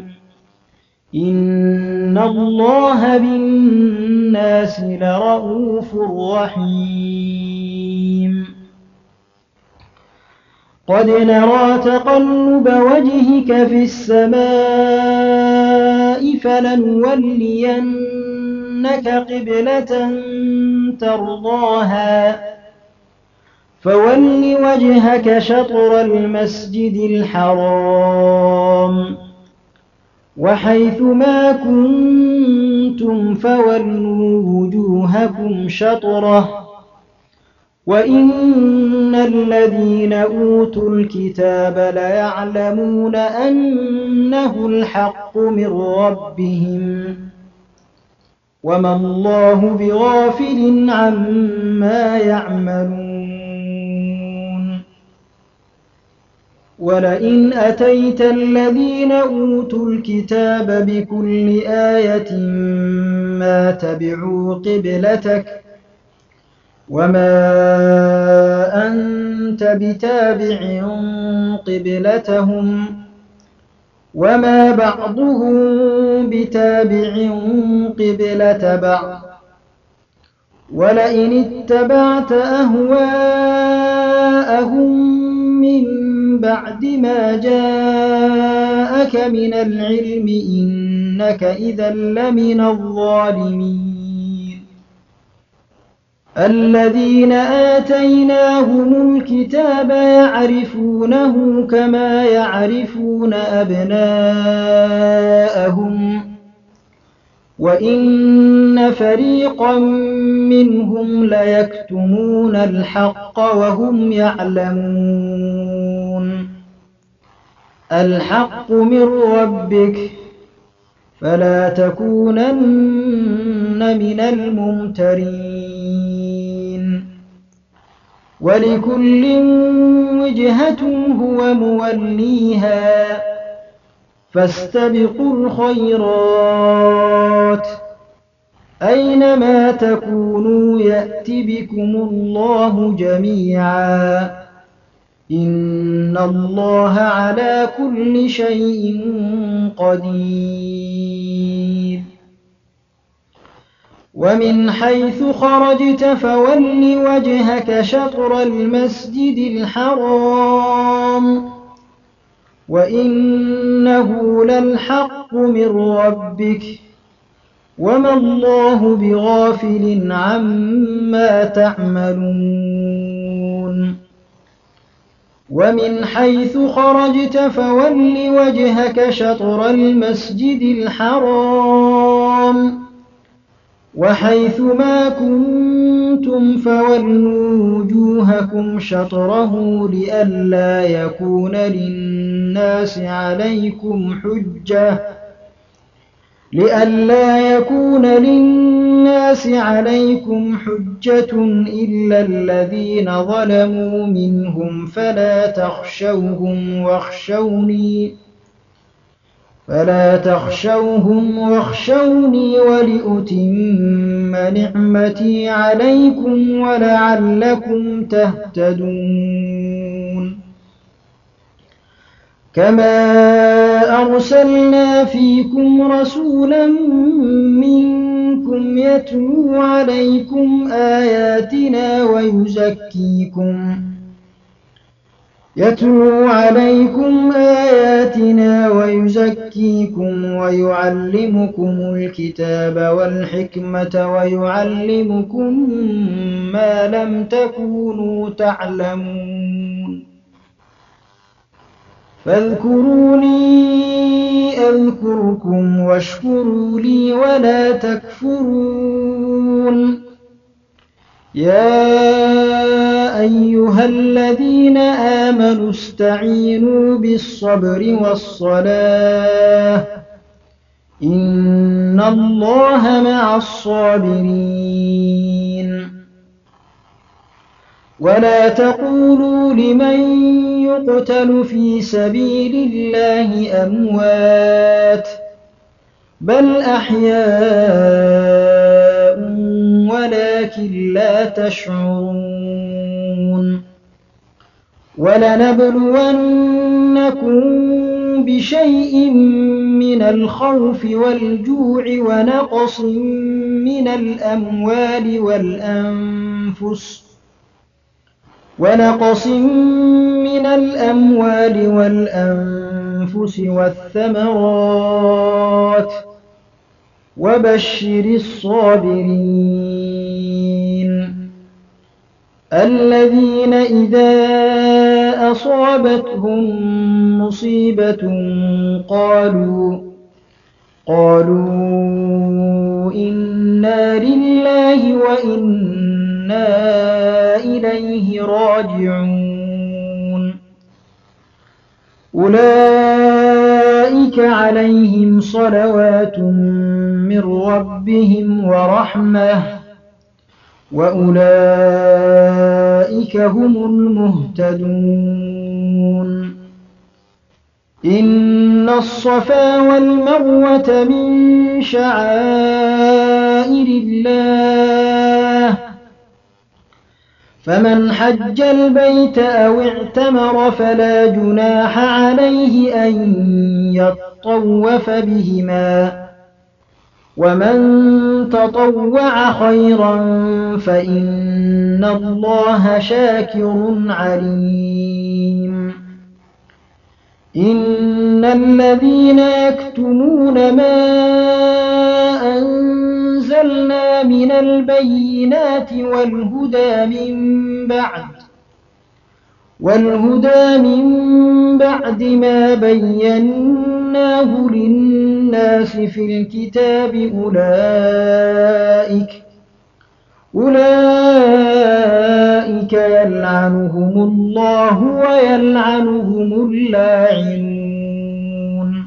إن الله بالناس لرءوف رحيم قد نرى تقلب وجهك في السماء فلنولينك قبلة ترضاها فول وجهك شطر المسجد الحرام وحيث ما كنتم فولوا وجوهكم شطره وإن الذين أوتوا الكتاب ليعلمون أنه الحق من ربهم وما الله بغافل عما يعملون ولئن أتيت الذين أوتوا الكتاب بكل آية ما تبعوا قبلتك وما أنت بتابع قبلتهم وما بعضهم بتابع قبلة بعض ولئن اتبعت أهواءهم من بعد ما جاءك من العلم إنك إذا لمن الظالمين الذين آتيناهم الكتاب يعرفونه كما يعرفون أبناءهم وإن فريقا منهم ليكتمون الحق وهم يعلمون الحق من ربك فلا تكونن من الممترين ولكل وجهة هو موليها فاستبقوا الخيرات أينما تكونوا يأت بكم الله جميعا إن الله على كل شيء قدير ومن حيث خرجت فول وجهك شطر المسجد الحرام وإنه للحق من ربك وما الله بغافل عما تعملون ومن حيث خرجت فول وجهك شطر المسجد الحرام وحيث ما كنتم فولوا وجوهكم شطره لئلا يكون للناس عليكم حجة إلا الذين ظلموا منهم فلا تخشوهم واخشوني ولأتم نعمتي عليكم ولعلكم تهتدون كما أرسلنا فيكم رسولا منكم يتلو عليكم آياتنا ويزكيكم ويعلمكم الكتاب والحكمة ويعلمكم ما لم تكونوا تعلمون فاذكروني أذكركم واشكروا لي ولا تكفرون يا أيها الذين آمنوا استعينوا بالصبر والصلاة إن الله مع الصابرين ولا تقولوا لمن يقتل في سبيل الله أموات بل أحياء ولكن لا تشعرون ولنبلونكم بشيء من الخوف والجوع ونقص من الأموال والأنفس والثمرات وبشر الصابرين الذين إذا أصابتهم مصيبة قالوا إنا لله وإنا إليه راجعون أولئك عليهم صلوات من ربهم ورحمة وأولئك هم المهتدون إن الصفا والمروة من شعائر الله فمن حج البيت أو اعتمر فلا جناح عليه أن يطوف بهما ومن تطوع خيرا فإن الله شاكر عليم إن الذين يكتمون ما أنزلنا من البينات والهدى من بعد ما بيناه للناس في الكتاب أولئك يلعنهم الله ويلعنهم اللاعنون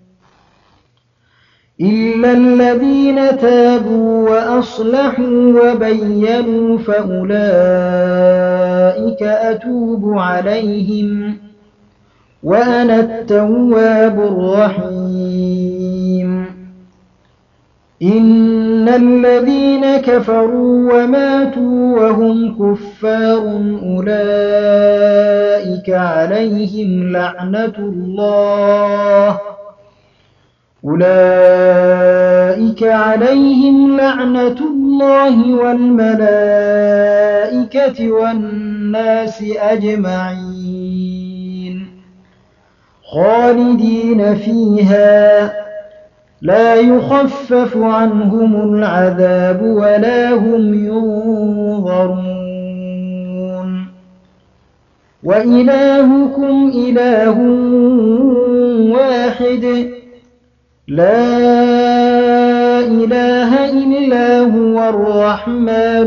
إلا الذين تابوا وأصلحوا وبينوا فأولئك أتوب عليهم وأنا التواب الرحيم إن الذين كفروا وماتوا وهم كفار أولئك عليهم لعنة الله والملائكة والناس أجمعين خالدين فيها لا يخفف عنهم العذاب ولا هم ينظرون وإلهكم إله واحد لا إله إلا هو الرحمن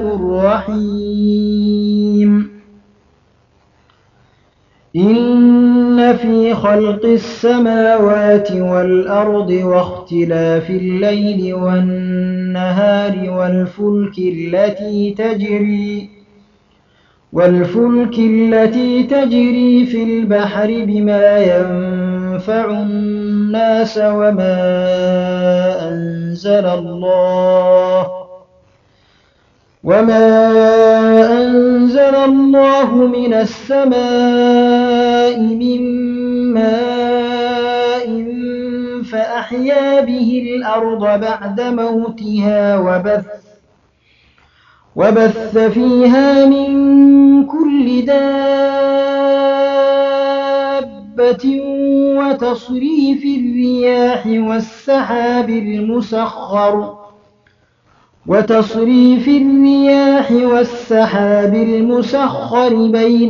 الرحيم إن في خلق السماوات والأرض واختلاف الليل والنهار والفلك التي تجري في البحر بما ينفع الناس وما أنزل الله من السماء من ماء فأحيا به الأرض بعد موتها وبث فيها من كل دابة وتصريف الرياح والسحاب المسخر بين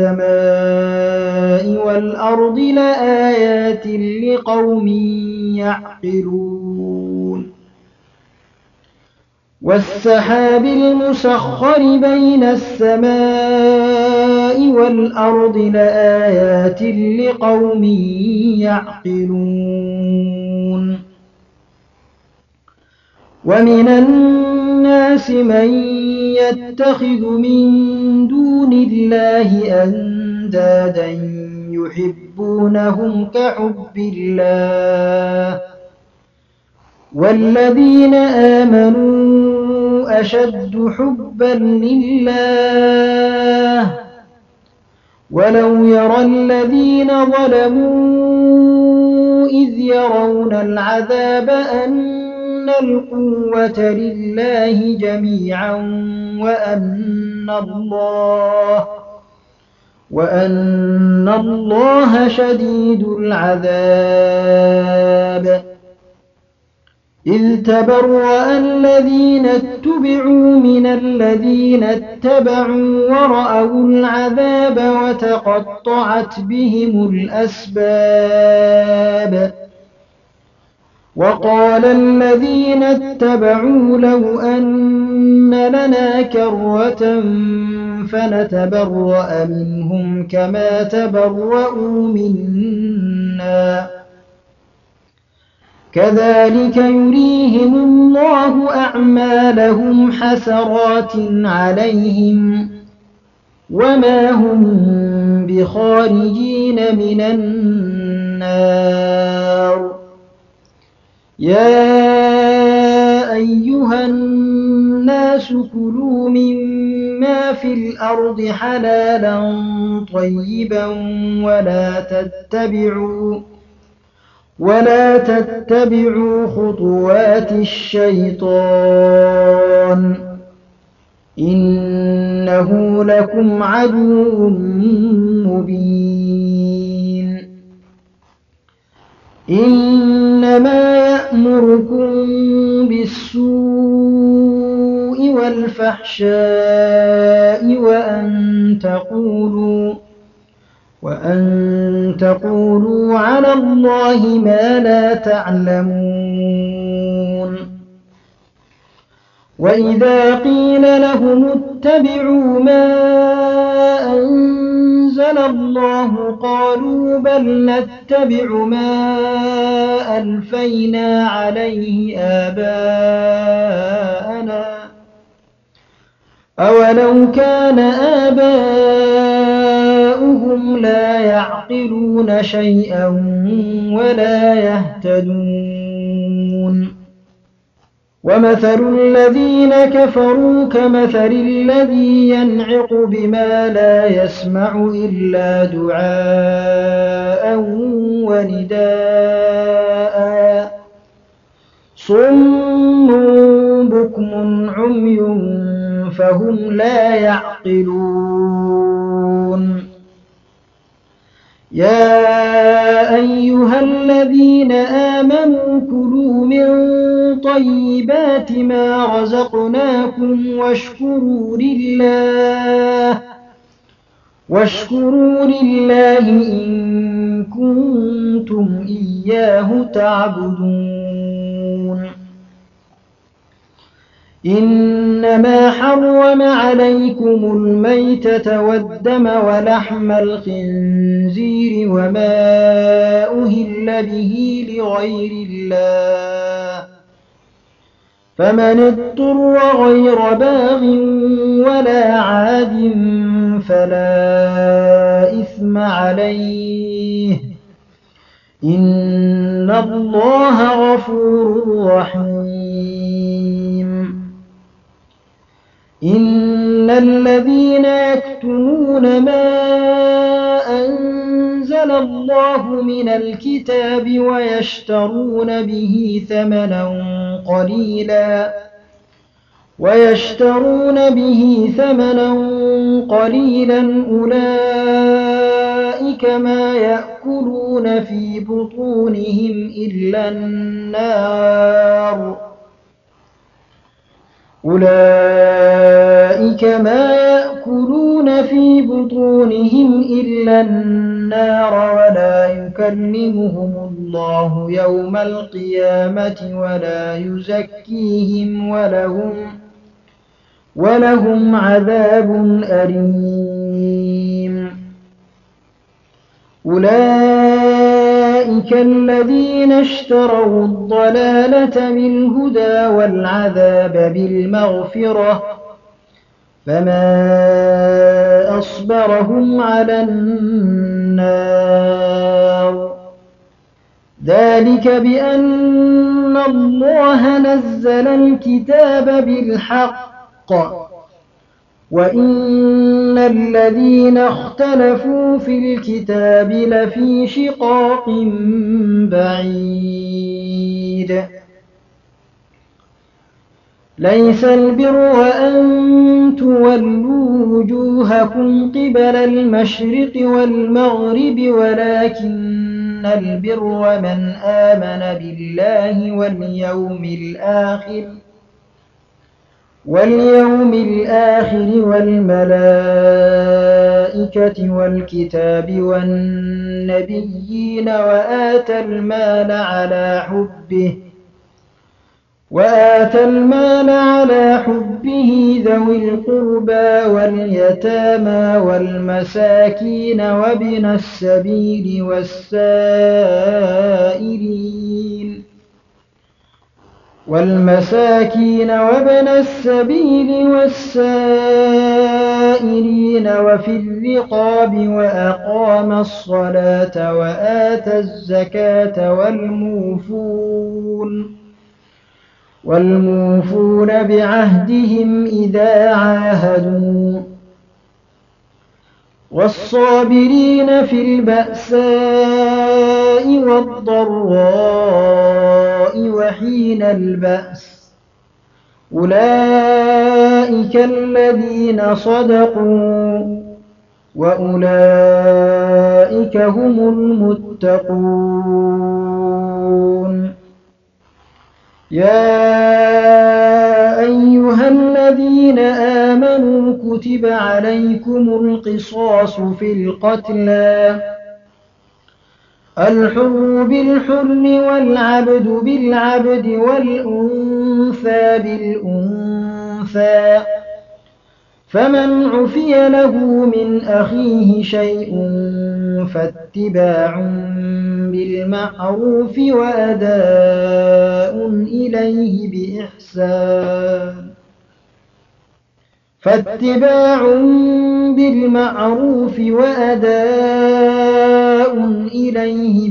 السماء والأرض لآيات لقوم يعقلون والسحاب المسخر بين السماء والأرض لآيات لقوم يعقلون ومن الناس من يتخذ من دون الله أندادا يحبونهم كحب الله والذين آمنوا أشد حبا لله ولو يرى الذين ظلموا إذ يرون العذاب أن القوة لله جميعا وأن الله شديد العذاب إذ تبرأ الذين اتبعوا تبعوا من الذين اتبعوا ورأوا العذاب وتقطعت بهم الأسباب وقال الذين اتبعوا لو أن لنا كرة فنتبرأ منهم كما تبرؤوا منا كذلك يريهم الله أعمالهم حسرات عليهم وما هم بخارجين من النار يا أيها الناس كلوا مما في الأرض حلالا طيبا ولا تتبعوا خطوات الشيطان إنه لكم عدو مبين إنما يأمركم بالسوء والفحشاء وأن تقولوا على الله ما لا تعلمون وإذا قيل لهم اتبعوا ما أنزل الله قالوا بل نتبع ما ألفينا عليه آباءنا أولو كان آباؤهم لا يعقلون شيئا ولا يهتدون ومثل الذين كفروا كمثل الذي ينعق بما لا يسمع إلا دعاء ونداء صم بكم عمي فهم لا يعقلون يا أيها الذين آمنوا كلوا من طيبات ما رزقناكم واشكروا لله إن كنتم إياه تعبدون إنما حرم عليكم الميتة والدم ولحم الخنزير وما أهل به لغير الله فمن اضطر غير باغ ولا عاد فلا إثم عليه إن الله غفور رحيم إن الذين يكتمون ما أنزل الله من الكتاب ويشترون به ثمنا قليلا أولئك ما يأكلون في بطونهم إلا النار ولا يكلمهم الله يوم القيامة ولا يزكيهم ولهم عذاب أليم أولئك الذين اشتروا الضلالة بالهدى والعذاب بالمغفرة فما أصبرهم على النار ذلك بأن الله نزل الكتاب بالحق وإن الذين اختلفوا في الكتاب لفي شقاق بعيد ليس البر أن تولوا وجوهكم قبل المشرق والمغرب ولكن البر من آمن بالله واليوم الآخر والملائكة والكتاب والنبيين وآتى المال على حبه ذوي القربى واليتامى والمساكين وابن السبيل والسائلين وفي الرقاب وأقام الصلاة وآتى الزكاة والموفون بعهدهم إذا عاهدوا والصابرين في البأساء والضراء وحين البأس أولئك الذين صدقوا وأولئك هم المتقون. يا أيها الذين آمنوا كتب عليكم القصاص في القتلى الحر بالحر والعبد بالعبد والأنثى بالأنثى فمن عفي له من أخيه شيء فاتباع بالمعروف وأداء إليه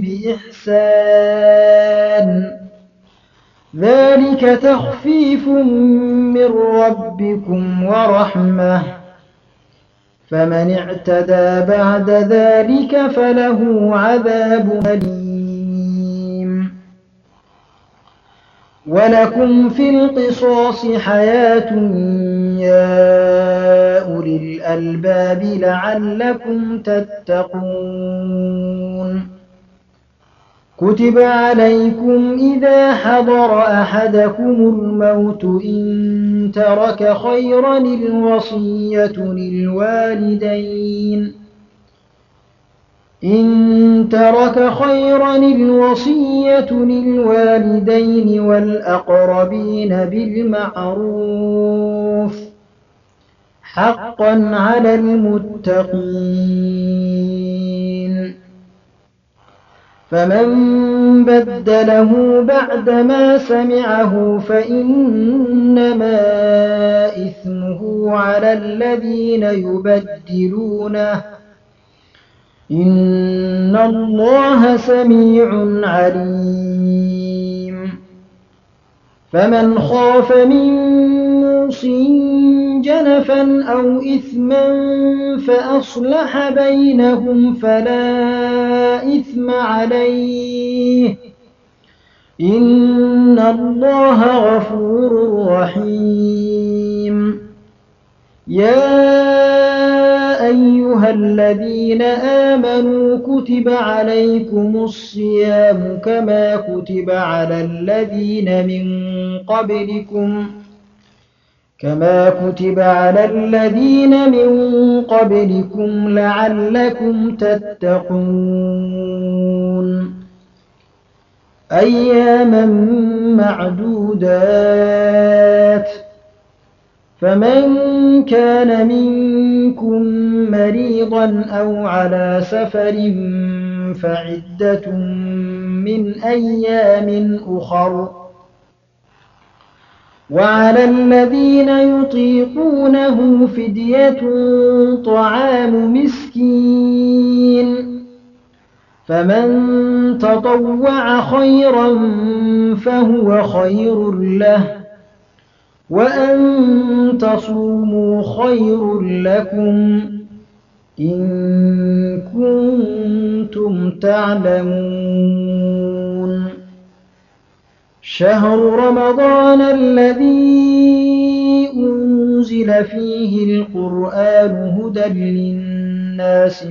بإحسان ذلك تخفيف من ربكم ورحمة فمن اعتدى بعد ذلك فله عذاب أليم. ولكم في القصاص حياة يا أولي الألباب لعلكم تتقون. كتب عليكم إذا حضر أحدكم الموت إن ترك خيرا الوصية للوالدين والأقربين بالمعروف حقا على المتقين. فمن بدله بعدما سمعه فإنما إثمه على الذين يبدلونه إن الله سميع عليم. فمن خاف من موصٍ جنفا أو إثما فأصلح بينهم فلا إثم عليه إن الله غفور رحيم. يا أيها الذين آمنوا كتب عليكم الصيام كما كتب على الذين من قبلكم لعلكم تتقون. أياما معدودات فمن كان منكم مريضا أو على سفر فعدة من أيام أخر وعلى الذين يطيقونه فدية طعام مسكين فمن تطوع خيرا فهو خير له وأن تصوموا خير لكم إن كنتم تعلمون. شهر رمضان الذي أنزل فيه القرآن هدى للناس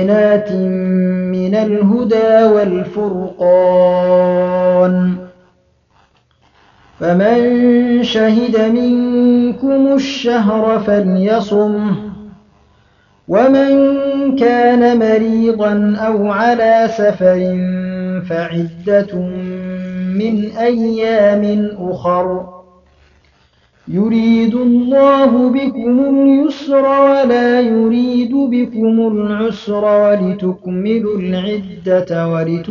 وبينات من الهدى والفرقان فمن شهد منكم الشهر فليصمه ومن كان مريضا أو على سفر فعدة من أيام أخر يريد الله بكم اليسر ولا يريد بكم العسر ولتكملوا العدة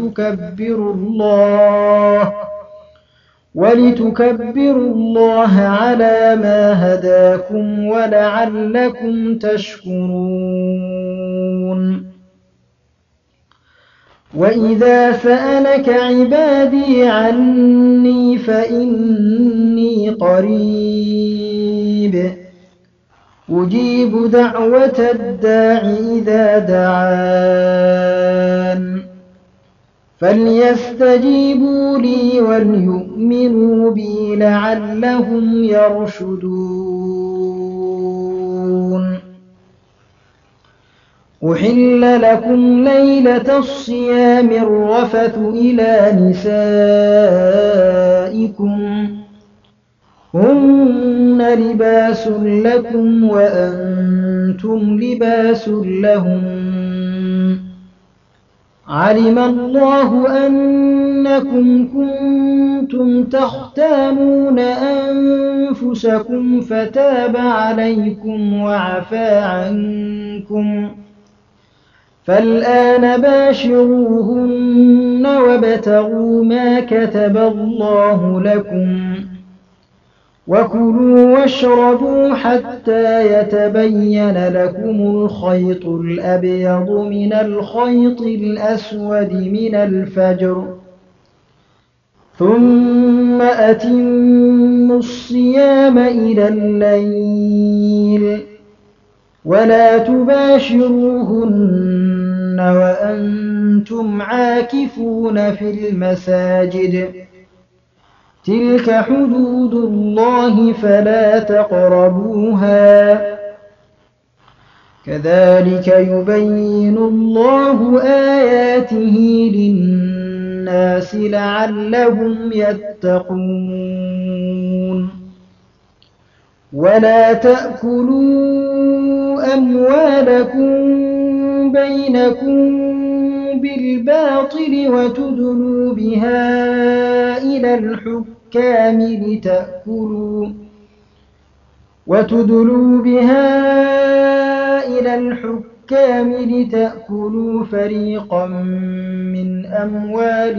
ولتكبروا الله على ما هداكم ولعلكم تشكرون وإذا سألك عبادي عني فإني قريب أجيب دعوة الداع إذا دعان فليستجيبوا لي وليؤمنوا بي لعلهم يرشدون أحل لكم ليلة الصيام الرفث إلى نسائكم هن لباس لكم وأنتم لباس لهم علم الله أنكم كنتم تختانون أنفسكم فتاب عليكم وعفى عنكم فالآن باشروهن وابتغوا ما كتب الله لكم وكلوا واشربوا حتى يتبين لكم الخيط الأبيض من الخيط الأسود من الفجر ثم أتموا الصيام إلى الليل ولا تباشروهن وأنتم عاكفون في المساجد تلك حدود الله فلا تقربوها كذلك يبين الله آياته للناس لعلهم يتقون ولا تأكلوا أموالكم بينكم بالباطل وتدلوا بها إلى الحكام لتأكلوا فريقا من أموال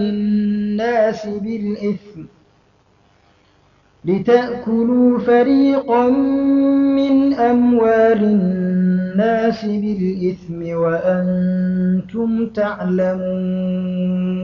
الناس بالإثم وأنتم تعلمون